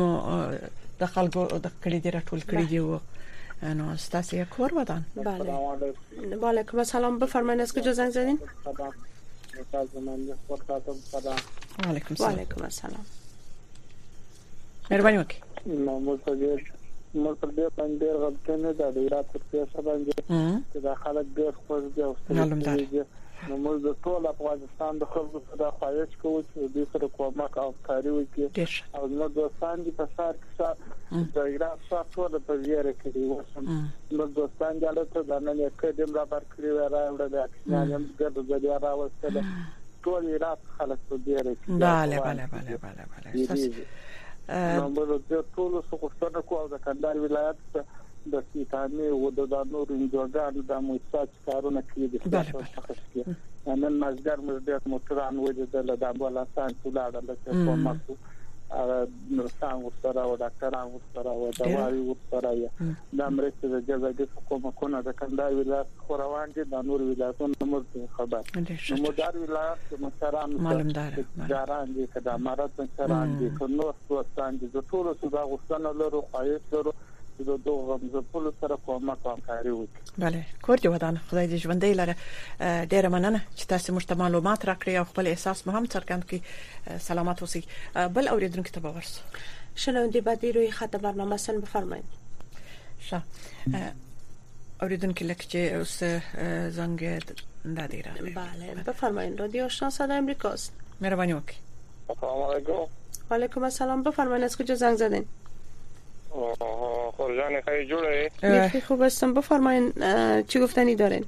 د خلکو د کړي دی راټول کړي دی نو استاسي کور ودان بله وعلیکم السلام بفرمایید از کجا زنگ زدین وعلیکم السلام مهرباني وکړئ نو موږ دې باندې غوښتنه ده د ایران پر پیسې باندې چې دا خلک ډېر خوښ دي او نو موږ د ټول افغانستان د خلکو سره خواهش کوو چې دوی سره کومک او کاری وکړي او نو دوستان دي په سر کې د ایران څخه ټول په ویره کې دي نو دوستان جالته د نن یې کډم را بار کړی و راوړل د اکسیجن ګرځي د راوستل ټول ایران خلک په ویره کې بله نو موږ ټول څه غوښتنه کوو د کندهار ولایت د سیتانې او د نورو انجوګانو د موسسات کارونه کوي د څه نن مازدار موږ د موټران وځل د امبولانسان ټولاړه د کومه نرسان ورسره او ډاکټران ورسره او دوايي ورسره د امریکا د جزاګي حکومتونه د کندهار ولایت خوروان دي د نور ولایتونو مرته خبر نو مدار ولایت مشران معلومداران دي کله امارات مشران دي نو څوستان دي د ټولو څخه غوښتنه لرو خواهش لرو د دوه غمزپلو سره کومه کاری وکړي بله کور دی ودان خدای دې ژوندۍ لره ډیره مننه چې تاسو موږ ته معلومات راکړي او خپل احساس مو هم څرګند کړي سلامات اوسئ بل اوریدونکو ته باورس شنونده بعدی روی خط برنامه سن بفرمایید شه اوریدونکو لکه چې اوس زنگ دادی را بله بفرمایید رادیو آشنا صدای امریکاست مهربانی وکړئ السلام علیکم وعلیکم السلام بفرمایید از کجا زنگ زدین خورجان خیلی جوره خیلی خوب هستم بفرمایید چی گفتنی دارین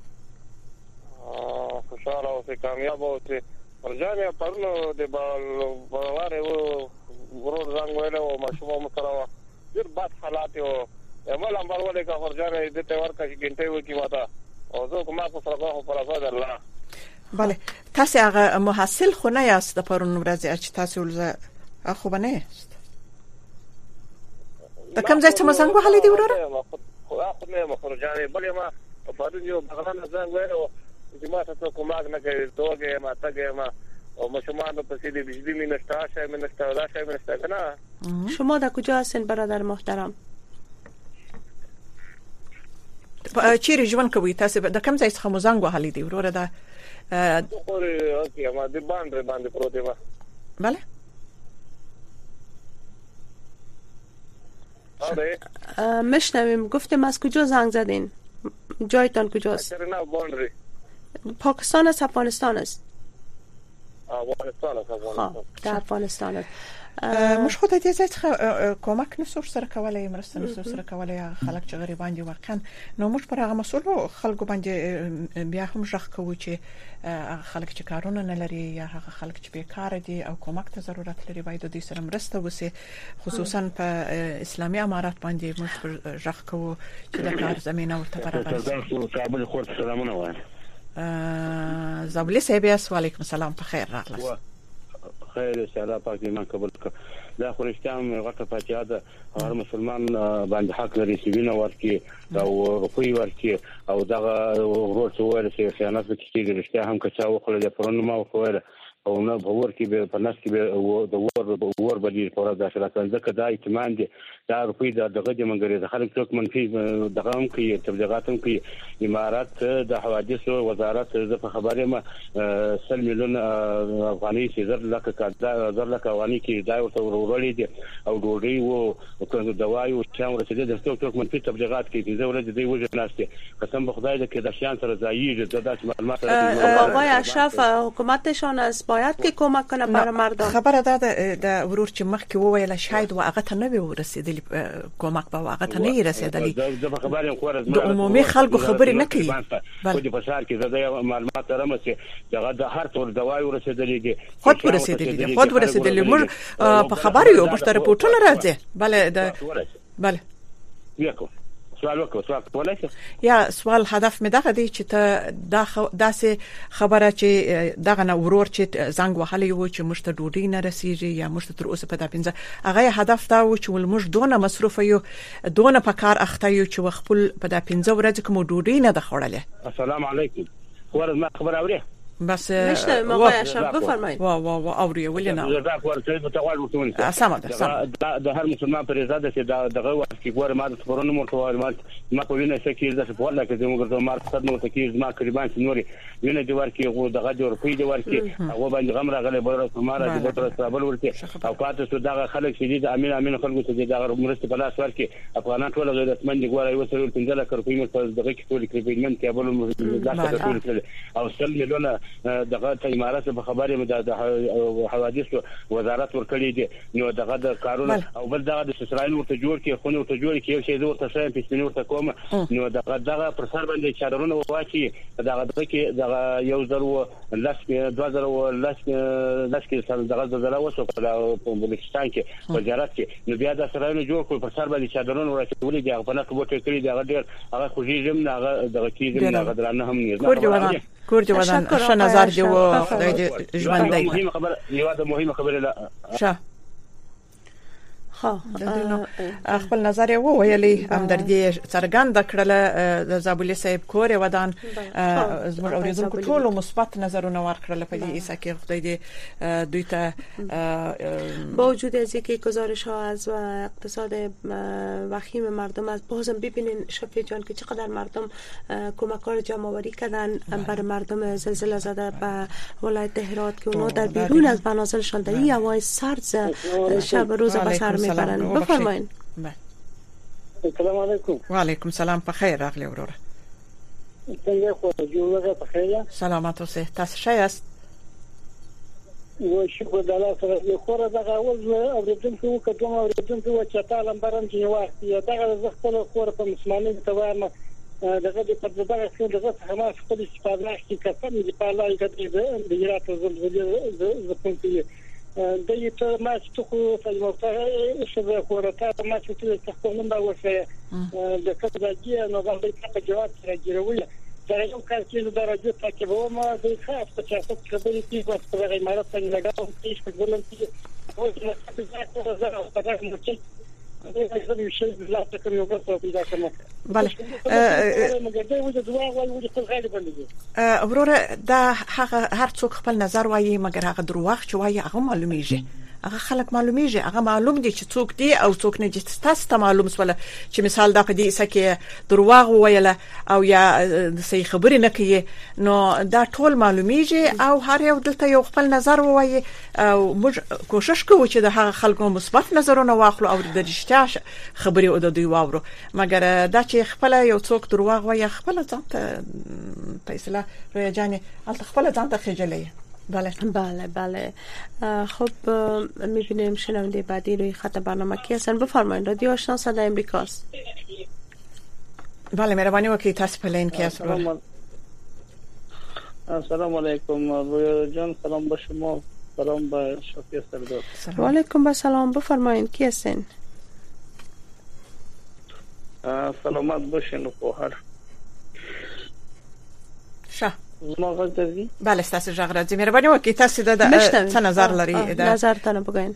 خوشحال اوسئ کامیاب اوسئ خورجان پرونو د بالواره و ورور زنګ ویل او مشوم سره ډیر بد حالات او عمل امر ولې کا خورجان دې ته ورکه چې ګنټه وکی ماته او زه کومه په سره په رضا ده الله بله تاسو هغه محصل خو نه یاست د پرون ورځ چې تاسو ولزه خو نه است د کوم ځای څخه زنګ وهلی دی وروره خو نه مخرجانې بلې ما په دې یو بغلان زنګ وایو چې ما ته کومه نه کوي توګه ما تاګه ما او مشمان په سیدی بجلی مینشتا شای مینشتا ولا شای مینشتا کنه شما در کجا هستین برادر محترم چیرې ژوند کوي تاسو د کوم ځای څخه مزنګ وهلې دی وروره دا اوري اوکي ما د باندې پروت دی بله میشنویم. گفتم از کجا زنگ زدین؟ جایتان کجاست؟ پاکستان است افغانستان است؟ افغانستان است. در افغانستان است. مش خو د دې ځای څخه کومک نسور سره کولای مرسته نسور سره کولای خلک چې غریبان دي واقعا نو موږ پر هغه مسؤل خلکو باندې بیا هم ژغ کوو چې خلک چې کارونه نه لري یا هغه خلک چې بیکار دي او کومک ته ضرورت لري باید د دې سره مرسته وشي خصوصا په اسلامي امارات باندې موږ پر ژغ کوو چې د کار زمينه ورته برابر شي. کابل خو سلامونه وایي زابلی سیبیاس وعلیکم السلام په خیر راغلاست. خیر سلام پاک ایمان قبول کړه. دا خورشتام غټه پاتیا ده هر مسلمان باندې حق لري چې وینه ورکړي او روپی ورکړي او دغه ورور څو ور چې خیانت وکړي د رښتیا هم کچا وکړي د پرون ما وکړه او نه باور کې به په نس کې به د ور بدی پر داخله ځکه دا اعتماد دي دا روپی دغه د منګري د خلک څوک منفي دغه هم کوي تبلیغات هم کوي. امارات د حوادث وزارت د خبرې ما 100 میلیون افغاني چې زر لک افغاني کې دا ورولې دي او ډوډۍ او دوايي او څنګه رسېده د څوک منفي تبلیغات کوي. زه ولې د دې وجه ناشته قسم به خدای دې کې د شان سره ځایي د معلومات آقای اشرف حکومتشان است باید که کمک کنه برای مردم. خبره ده د ورور چې مخکې وویل شاید واغه ته نه ورسېدلی کومک به واغه ته نه رسېدلی د خبرې خور د عمومي خلکو خبرې نه کوي. خو د بشار کې زده معلومات درمه چې دغه د هر څور دوايي ورسېدلې دي خود ورسېدلې موږ په خبرې یو په رپورټونه راځي. بله یکو سوال وکړه یا سوال هدف مې دغه دی چې ته داسې خبره چې دغه نه ورور چې زنګ وهلی و چې مشته ډوډۍ نه رسیږي یا مشته تر اوسه په 15 هغه هدف دا و چې ولمش دونه مصروف یو دونه په کار اخته یو چې خپل په 15 ورځې کوم ډوډۍ نه د خوړلې. السلام علیکم ورته خبر اوري بس نشته آقای اشرف بفرمایید. وا اوریه ولې نه دا ورته ته غواړم سم د هر مسلمان پر ازاده چې دغه وخت کې ګوره ما د خبرونو مرتوال ما په وینه چې د سپورت لکه زموږ د مارک صد نو تکي ما قریبان نوري وینه دی ورکی غو دغه جوړ پی دی ورکی هغه باندې غم راغله بل سماره د بوتر استرابل ورته او پاتې سو دغه خلک شدید امین خلکو ته دغه مرسته په لاس ورکی افغانان ټول غیرتمند دي ګوره یو سره 15 لک روپۍ مې په دغه کې ټول کریبلمنت کېبل دغه ټول او 100 میلیونه دغه امارات په خبرې د حوادث وزارت ورکړي دي نو دغه د کارونه او بل دغه د اسرائیل ورته جوړ کې خونه ورته جوړ کې یو شی ورته شایم پښتني ورته کوم نو دغه پر سر باندې چادرونه واچي دغه کې دغه یو ضرو لاس 2000 لاس کې دغه زلزلہ وشو په بلوچستان کې وزارت کې نو بیا د اسرائیل جوړ کړ پر سر باندې چادرونه ورچولې دي هغه نه کوټه کړی دغه ډیر هغه خوږی جم نه دغه کیږي نه درنه هم نه کورجو ودان ښه نظر دی و خدای دې ژوند دی. مهمه خبره یو د مهمه خبره لا خپل نظر یې وویلې همدردي څرګنده کړله د زابلی صاحب کور ودان زموږ اوریدونکو ټول مثبت نظرونه ورکړل په دې اساس کې خدای دې دوی ته با وجود از اینکه گزارش ها از اقتصاد وخیم مردم از بازم ببینین شفیع جان که چقدر مردم کمک‌ها جمع آوری کردن برای مردم زلزله زده به ولایت هرات که اونا در بیرون از منازلشان در این هوای سرد شب روز به سر میبرن. بفرمایید. السلام علیکم. و علیکم سلام په خیر راغلی وروره. څنګه خو جوړه په خیر سلامات اوسه تاسو ښه یاست؟ و شکر د الله سره یو خور دغه اول اوریدونکو کوم اوریدونکو چې تعلم برم چې وخت یو دغه ز خپل خور په مسلمانۍ ته وایم دغه په دغه څه دغه هم خپل استفاده کوي کفن دي په لای کې د هرات زلزلې زپونکي د یو ما چې خو په موقع شوه خورته ما چې ته خپلم دا وشه د کډاګي نو باندې په جواب راځي دا یو کار چې د راځي چې به ما د خاص په چاته خبرې کې په هغه امارات څنګه لګاو چې په ګولم کې او چې په ځای په دغه مچ بله وروره دا هر څوک خپل نظر وایي مګر هغه دروغ چې وایي هغه معلومیږي هغه خلک معلومیږي، هغه معلوم دي چې څوک دی او څوک نه دي. تاسو ته معلوم سول چې مثال دا په دې سکه دروغ ویله او یا صحیح خبرې نه کوي، نو دا ټول معلومیږي او هر یو دلته یو خپل نظر وایي او موږ کوشش کوو چې د هغه خلکو مثبت نظرونه واخلو او د رښتیا خبرې او د دوی واورو. مګر دا چې خپل یو څوک دروغ وایي خپل ځان ته فیصله رویا جان البته خپل ځان ته خجلې. بله. خب میبینیم شنونده بعدی روی خط برنامه کی هستن. بفرمایید. رادیو آشنا صدای امریکاست. بله مهربانی وکړئ تاسو په لین کې هستئ. السلام علیکم رویا جان. سلام به شما، سلام به شفیع سردار. و علیکم السلام. بفرمایید کی هستین؟ سلامت باشین و خواهر. ما غږ دی؟ بله ستاسو غږ راځي. مهرباني وکړئ تاسو د څه نظر لري؟ نظر ته بګین.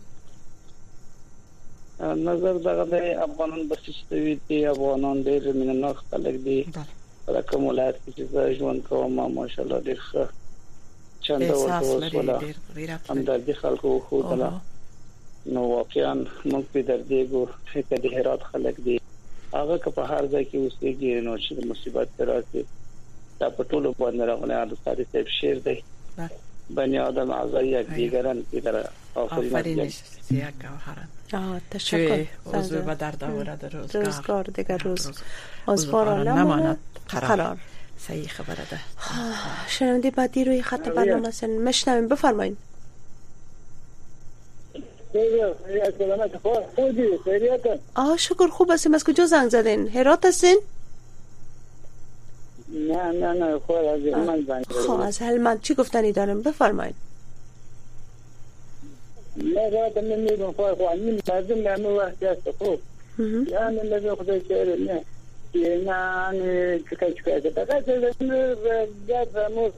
نظر دغه د افغانان بسیستوي دي، افغانان ډېر مینه خلک دي. دا کوم ولایت چې ژوند کوم ماشاءالله ډېر ښه چنده ورته هم د خلکو خو دلا نو واقعا موږ په دردېګو چې د هرات خلک دي هغه که په هر ځای کې اوسېږي نو چې مصیبت راځي دا په ټولو باندې راغلی. د ساري صاحب شعر دی بنی آدم اعضای یک دیگران که در آفرینش یک گوهرند. تشکر. عضو به درد آورد روزگار دیگر روز عضوان نماند قرار. صحیح خبره ده. شنونده بعدی روی خط برنامه هستن. مشنویم. بفرمایید. شکر خوب هستیم. از کجا زنگ زدین؟ هرات هستین؟ نه خود از هلمند زنگ زدم. از هلمند چی گفتنی دارم؟ بفرمایید. نه رادم نمیدونم خود این مردم نمو وقتی هست خوب یعنی نمیدونم خودای شعر نه نه چکای فقط گرد رموز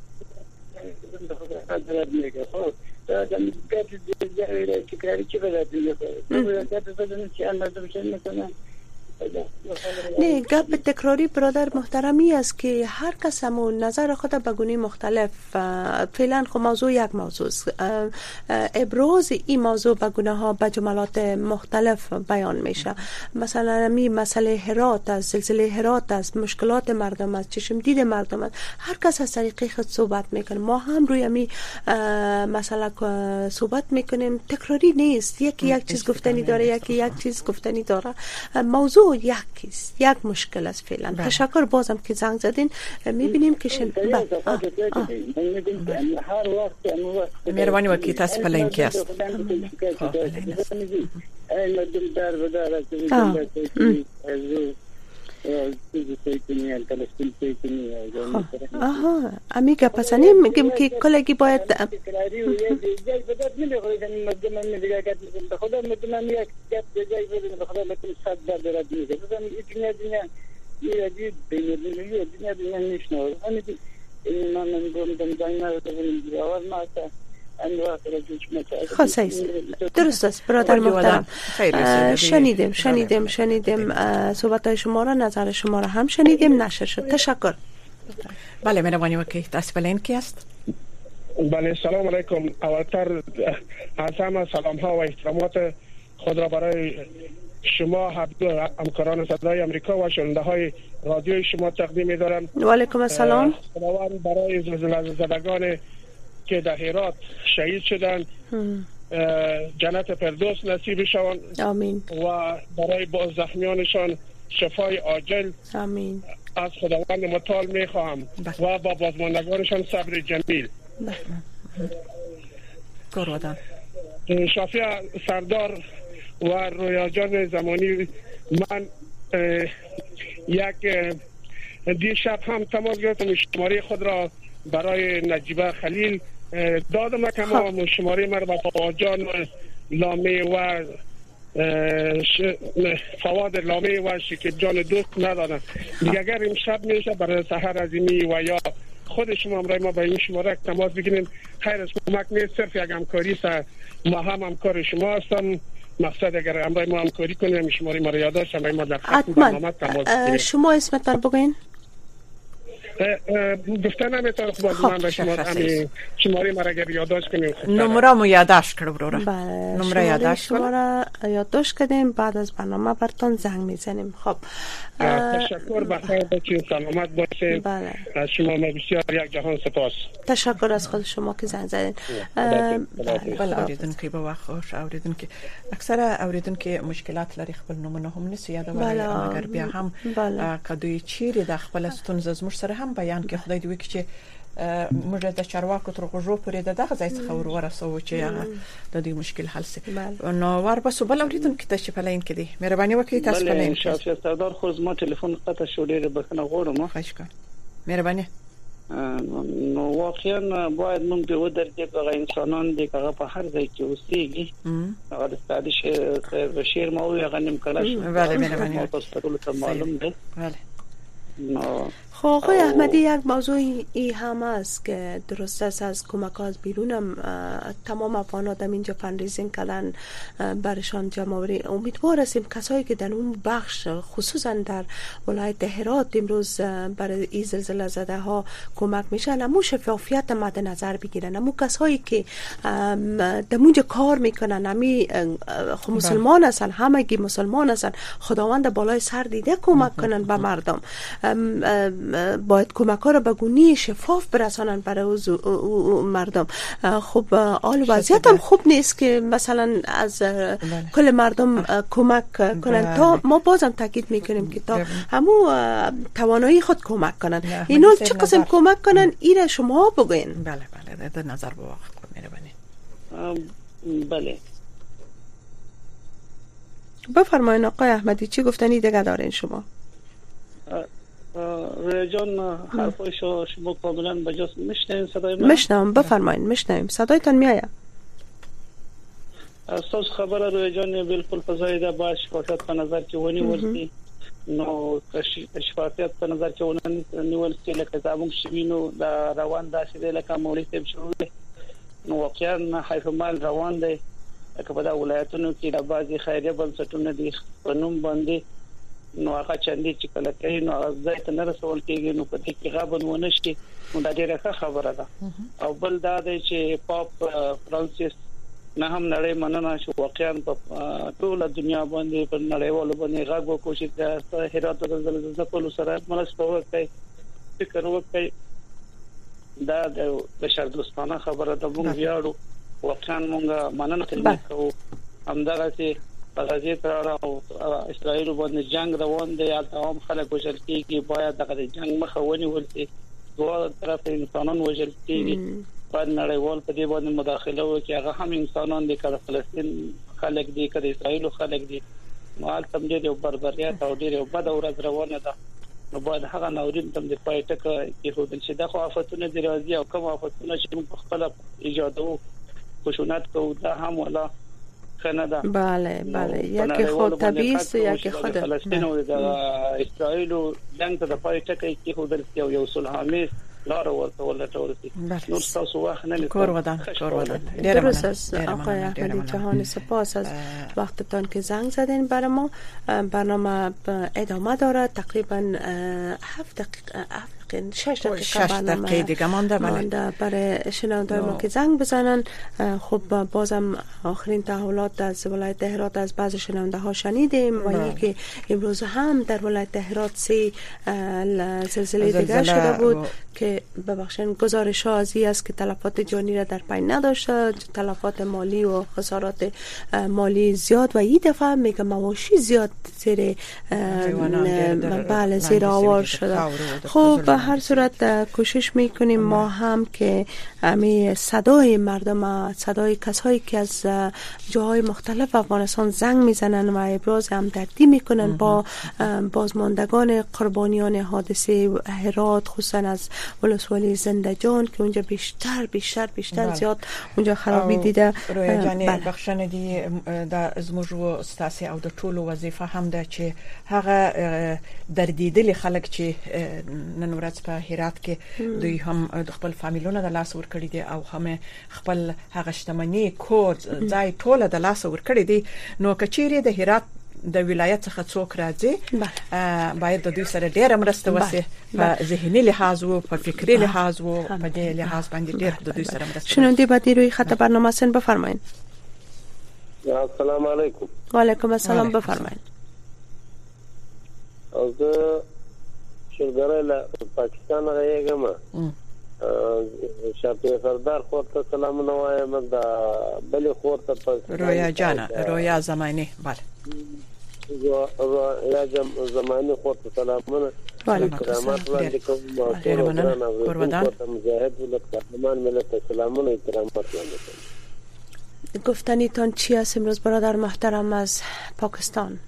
درد میگه خب دادم گرد چکاری چی برد میگه گرد بدونم چی مردم شد میکنن. نه گپ تکراری برادر محترمی است که هر کس هم نظر خود به گونه مختلف. فعلا خب موضوع یک موضوع است. ابراز این موضوع به گونه ها به جملات مختلف بیان میشه. مثلا می مسئله هرات از زلزله هرات از مشکلات مردم از چشم دید مردم است. هر کس از طریق خود صحبت میکنه. ما هم روی می مسئله صحبت میکنیم. تکراری نیست. یکی یک چیز گفتنی داره، یکی یک چیز گفتنی داره. موضوع یکیست، یک مشکل است فعلا. تشکر بازم که زنگ زدین. میبینیم که مهربانی وکړئ تاسو په لین کې یاست. امیگا پسانی میگم که کلگی باید خاصیست. درست است برادر محترم. شنیدیم صحبت‌های شما را، نظر شما را هم شنیدیم، نشر شد. تشکر. بله مهربانی وکړئ تاسو په لین کې یاست. بله سلام علیکم. اولتر از همه سلام ها و احترامات خود را برای شما همکاران صدای امریکا و شنونده های رادیو شما تقدیم می‌دارم. و علیکم السلام. خداوند برای زلزله زدگان که در هرات شهید شدند جنت فردوس نصیب شوند. آمین. و برای زخمیانشان شفای عاجل. آمین. از خداوند متعال میخواهم و با بازماندگانشان صبر جمیل. شفیع سردار و رویا جان زمانی، من یک دیشب هم تماس گرفتم، شماره خود را برای نجیبه خلیل دادم که ما شماره من با فواجان لامه و فواد لامه و شکیب جان دوست ندادن. دیگه اگر امشب میشه برای سحر عظیمی و یا خود شما امرای ما با این شماره تماس بگیرین. خیر از کمک نیست، صرف یک همکاری است. ما هم همکار شما هستم. مقصد اگر امرای ما همکاری کنیم شماره ما را یادداشت امرای ما در خط برنامه تماس بگیریم. شما اسمتان بگوین؟ گفتن نمیتونم خب من به شما شماره مرا اگر یادداشت کنیم نمره مو یادداشت کرد برورا بله نمره یادداشت یادداشت کردیم بعد از برنامه براتون زنگ میزنیم. خب تشکر بخیر باشین سلامت باشین. بله از شما بسیار یک جهان سپاس. تشکر از خود شما که زنگ زدین. بله اوریدونکو به وخت خوش اوریدونکو اکثر اوریدونکو مشکلات لري خپل نمونه هم نسی یادوي اگر بیا هم کدوې چیرې د خپل ستونزې زموږ سره هم بیان کې خدای دې وکړي چې موږ د چارواکو تر غوږو پورې دغه ځای څخه ورسو چې د دې مشکل حل شي. نو ورپسې بل اوریدونکو ته چې په لاین کې دي مهرباني وکړئ تاسو په لاین کې. بله سردار خو زما ټلیفون قطع شو ډېر بخښنه غواړم. خواهش کوم مهرباني. نو واقعا باید موږ به ودرېږو هغه انسانان دي هغه په هر ځای کې اوسېږي هغه د استاد شیر مولوی هغه نیم کلاش. بله مهرباني تاسو ته معلوم ده. بله نو خب آقای احمدی یک موضوع ای هم است که درست است از کمک از بیرونم تمام افغانات هم اینجا فندریزینگ کردن برشان جمع‌آوری. امیدوار هستیم کسایی که در اون بخش خصوصا در ولایت هرات امروز برای این زلزله زده ها کمک میشن امو شفافیت مد نظر بگیرن. امو کسایی که در اونجا کار میکنن امی مسلمان هستن همگی مسلمان هستن خداوند بالای سر دیده کمک کنن به مردم. باید کمک ها را به گونه شفاف برسانن برای مردم. خب حال وضعیت هم خوب نیست که مثلا از کل مردم کمک کنن. تا ما بازم تاکید میکنیم که تا همو توانایی خود کمک کنن. اینو چه قسم کمک کنن ایره شما بگوین. بله بله در نظر به وقت مهربانی. بله بفرمایید آقای احمدی چی گفتنی دیگه دارین شما؟ رویا جان حرفای شما کاملا بجاست. میشنویم صدای من؟ میشنوم بفرمایید میشنویم صدایتان میآید. اساس خبر رویا جان بالکل فضایده باش شفافیت په نظر کې ونی ورسي. نو شفافیت په نظر کې ونی ورسي لکه زموږ شوینو دا روان داسې دی لکه مولوی صاحب شروع دی. نو واقعا حیف مال روان دی لکه په دا ولایتونو کې د بعضي خیریه بنسټونو دي په نوم باندې نو هغه چندې چې کله کوي نو هغه ځای ته نه رسول کېږي نو په دې کې غابن ونه شي. نو دا ډېره ښه خبره ده. او بل دا دی چې پاپ فرانسیس نه هم نړۍ مننه شو واقعا په ټول دنیا باندې په نړیوالو باندې غږ وکړي چې هرات د زلزلې په سره مرسته وکړي فکر وکړي. دا د بشردوستانه خبره ده. موږ یاړو واقعا موږ مننه کوو. همدغه چې په غزې تر او اسرائیل باندې جنگ روان دی. تمام خلک وژل کېږي. باید دغه جنگ مخه ونیول شي. دوه طرف انسانان وژل کېږي. باید نړیوال په دې باندې مداخله وکړي. هغه هم انسانان دي که فلسطین خلک دي که اسرائیل خلک دي. نو هلته هم ډېر بربریت او ډېر بده ورځ روانه ده. نو باید هغه ناورین ته د پای ټکه کېښودل شي. دا خو آفتونه دي راځي او کوم آفتونه چې موږ خپله ایجادوو خشونت کوو دا هم ولا بله بله یکی خود طبیعی است یکی خود فلسطین او د اسرائیل جنگ ته د پای ټکی کې هودل یو صلحامي لار ورته ولټول شي. نور تاسو وخت نه کور ودان درست است آقای احمدی جهان سپاس از وقتتان که زنگ زدین برای ما. برنامه ادامه داره. تقریبا 7 دقیقه 6 دقیقه دیگه مانده برای شنوندگان ما که زنگ بزنن. خب بازم آخرین تحولات از ولایت هرات از بعض شنونده ها شنیدیم و اینکه امروز هم در ولایت هرات 3 زلزله دیگر شده بود که ببخشید گزارش ها از این است که تلفات جانی را در پی نداشته. تلفات مالی و خسارات مالی زیاد و این دفعه میگه مواشی زیاد زیر زیر آوار شده. خب به هر صورت کوشش میکنیم ما هم که همه صدای مردم صدای کسایی که از جاهای مختلف افغانستان زنگ میزنن و ابراز همدردی میکنن با بازماندگان قربانیان حادثه هرات خصوصا از ولسوالی زنده‌جان که اونجا بیشتر زیاد اونجا خرابی دیده. یعنی بخښنه دی د زموږ استاسي او د ټولو وظیفه هم ده چې هغه دردیدلي خلک چې نن ورځ په هرات کې دوی هم د خپل فامیلونو د لاس ورکړي دي او هم خپل هغه شتمنۍ کور ځای ټول د لاس ورکړي دي. نو کچېری د هرات د ولایت څخه څوک راځي باید د دوی سره ډېر مرسته وشي په ذهني لحاظ او په فکری لحاظ او په دې لحاظ باندې ډېر د دوی سره مرسته. شنونده بعدی روی خط برنامه سن بفرمایید. السلام علیکم. و علیکم السلام بفرمایید. از شلګره له پاکستان راځم. شاپیر سردار خورته سلامونه وایم د بل خورته رویا جانا رویا زمانی بله رویا زمانی خورته سلامونه کرامات وړاندې کوم قربان مجاهد ولت قهرمان ملت سلامونه احترامات وړاندې کوم. گفتنیتان چی است امروز برادر محترم از پاکستان؟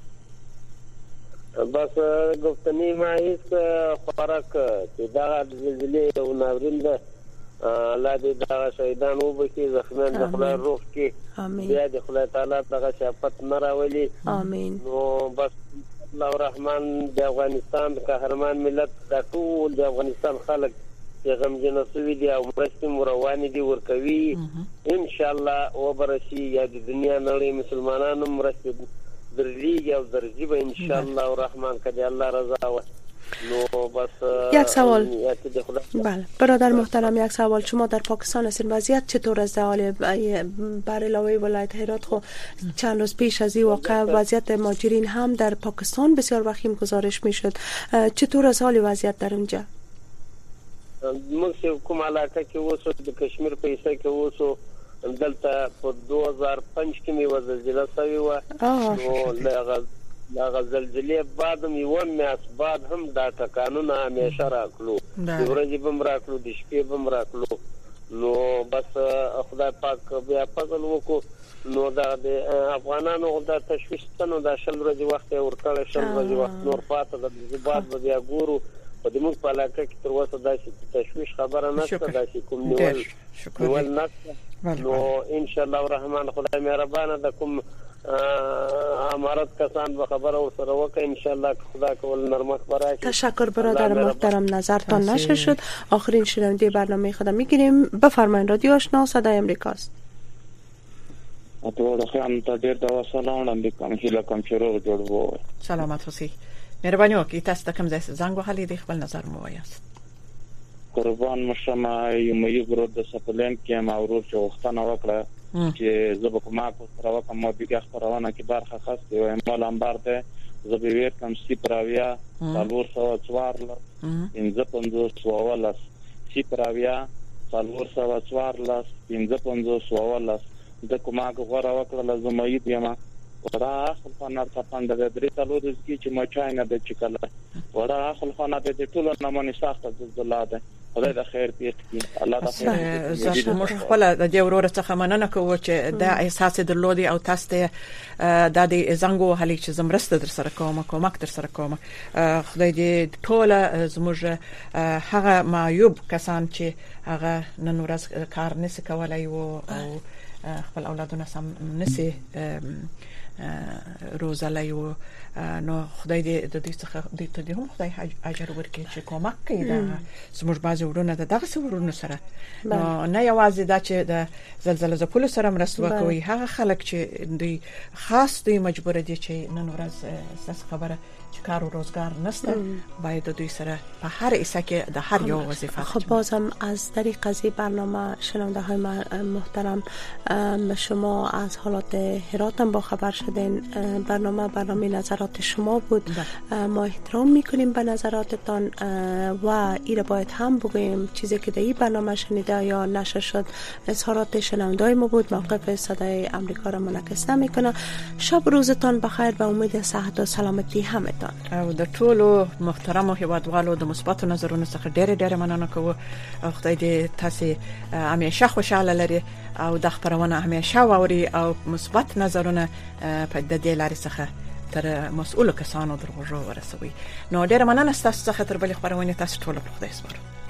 بس گفتنی ما هیڅ خوراک چې دا زلزلې او ناورین ده الله دې دا شهیدان وبخي زخمیان د خدای روح کې بیا د خدای تعالی دغه شفقت نه راولي امين. نو بس الله الرحمن د افغانستان قهرمان ملت د ټول د افغانستان خلک چې غمجن شوي دي او مرستې روانې دي ورکوي ان شاء الله وبرسي یا د دنیا نړۍ مسلمانانو مرستې درلیږي او درځي به ان شاء الله الرحمن کدی الله رضا و. نو بس یک سوال. بله برادر محترم یک سوال، شما در پاکستان هستین، وضعیت چطور است؟ حال بر علاوه ولایت هرات خو چند روز پیش از این واقعه وضعیت مهاجرین هم در پاکستان بسیار وخیم گزارش میشد، چطور است حال وضعیت در اونجا؟ موږ کوم علاقه کې اوسو د کشمیر په حصہ کې اوسو دلته په 2005 کې می زلزلہ شوی و نو لاغه زلزلې بعد یو میاس بعد هم دا قانون همیشه راکلو د ورځې بم راکلو د شپې بم راکلو نو بس خدای پاک بیا فضل وکړو نو دا د افغانانو د تشویشتنو د شل ورځې وخت ورکړل شل ورځې وخت نور پاته د زباد بیا ګورو په دې موږ په علاقه کې تر اوسه داسې تشویش خبره نشته داسې کوم نیول نشته نو ان شاء الله الرحمن خدای مهربان ده کوم امارات کسان به خبره ورسره وکړي ان شاء الله خدا کول نرمه خبره. تشکر برادر محترم، نظرتان نشه شد. آخرین شنونده برنامه خودم میگیریم، بفرمایید. رادیو آشنا صدای امریکاست. اتو خیام ته ډیر دا سلام وړاندې کوم هیله کوم چې روغ جوړ وو. سلامات اوسئ. مهرباني وکړئ تاسو ته کوم ځای زنګ وهلی دی خپل نظر مو وایاست. قربان مشما یمې ګرو د سپلین کې ما ورور چې وختونه وکړه چې زه به کومه سره وکم مو بیا خبرونه کې برخه خاصه وي مال انبار ته زه به ویر کم سی پراویا سالور سو څوارل انځ پنځو سووالاس سی پراویا سالور سو څوارل انځ پنځو سووالاس د کومه غوړه وکړه زموږ دیمه وړه خپل څنګه پاند د درې تلو د کی چې ما چاینه د چکله وړه خپل د ټولو نمونه ساخته زلزلہ ده خدای د خیر پیښ کړي الله د خیر زه موږ خپل د دې ورور څخه مننه کوو چې دا احساس درلودي او تاسو ته د دې زنګو هلي چې زمرسته در سره کومک در سره کوم خدای دې ټول زموږ هغه معیوب کسان چې هغه نن ورځ کار نشي کولای او خپل اولادونه سم نشي روزلای او نو خدای دې د دې څخه د دې هم خدای اجر ورکړي چې کومک کوي دا زموږ بعضی ورونه دغه څورونه سره نو نه یوازې دا چې د زلزلې زپلو سره مرسته وکوي هغه خلک چې دوی خاص دوی مجبور دي چې نن ورځ اساس خبره چې کار او روزګار نشته باید دوی سره په هر ایسه کې د هر یو وظیفه. خب بازم از طریق از برنامه شنونده های محترم شما از حالات هرات هم با خبر شدین. برنامه نظرات شما بود، ما احترام میکنیم به نظراتتان و ایره باید هم بگویم چیزی که در این برنامه شنیده یا نشر شد اظهارات شنونده ما بود، موقف صدای امریکا را منعکس نمیکنه. شب روزتان بخیر و امید صحت و سلامتی همتان. او د ټولو محترم هیوادوالو د مثبت نظرونو څخه ډېر مننه کوو. خدای دې تاسو همیشه خوشاله لري او د خبرونه همیشه ووري او مثبت نظرونه په د دې لارې څخه تر مسؤل کسانو درغو ورسوي. نو ډېر مننه تاسو څخه تر بل خبرونه تاسو ټول په خدای سپارم.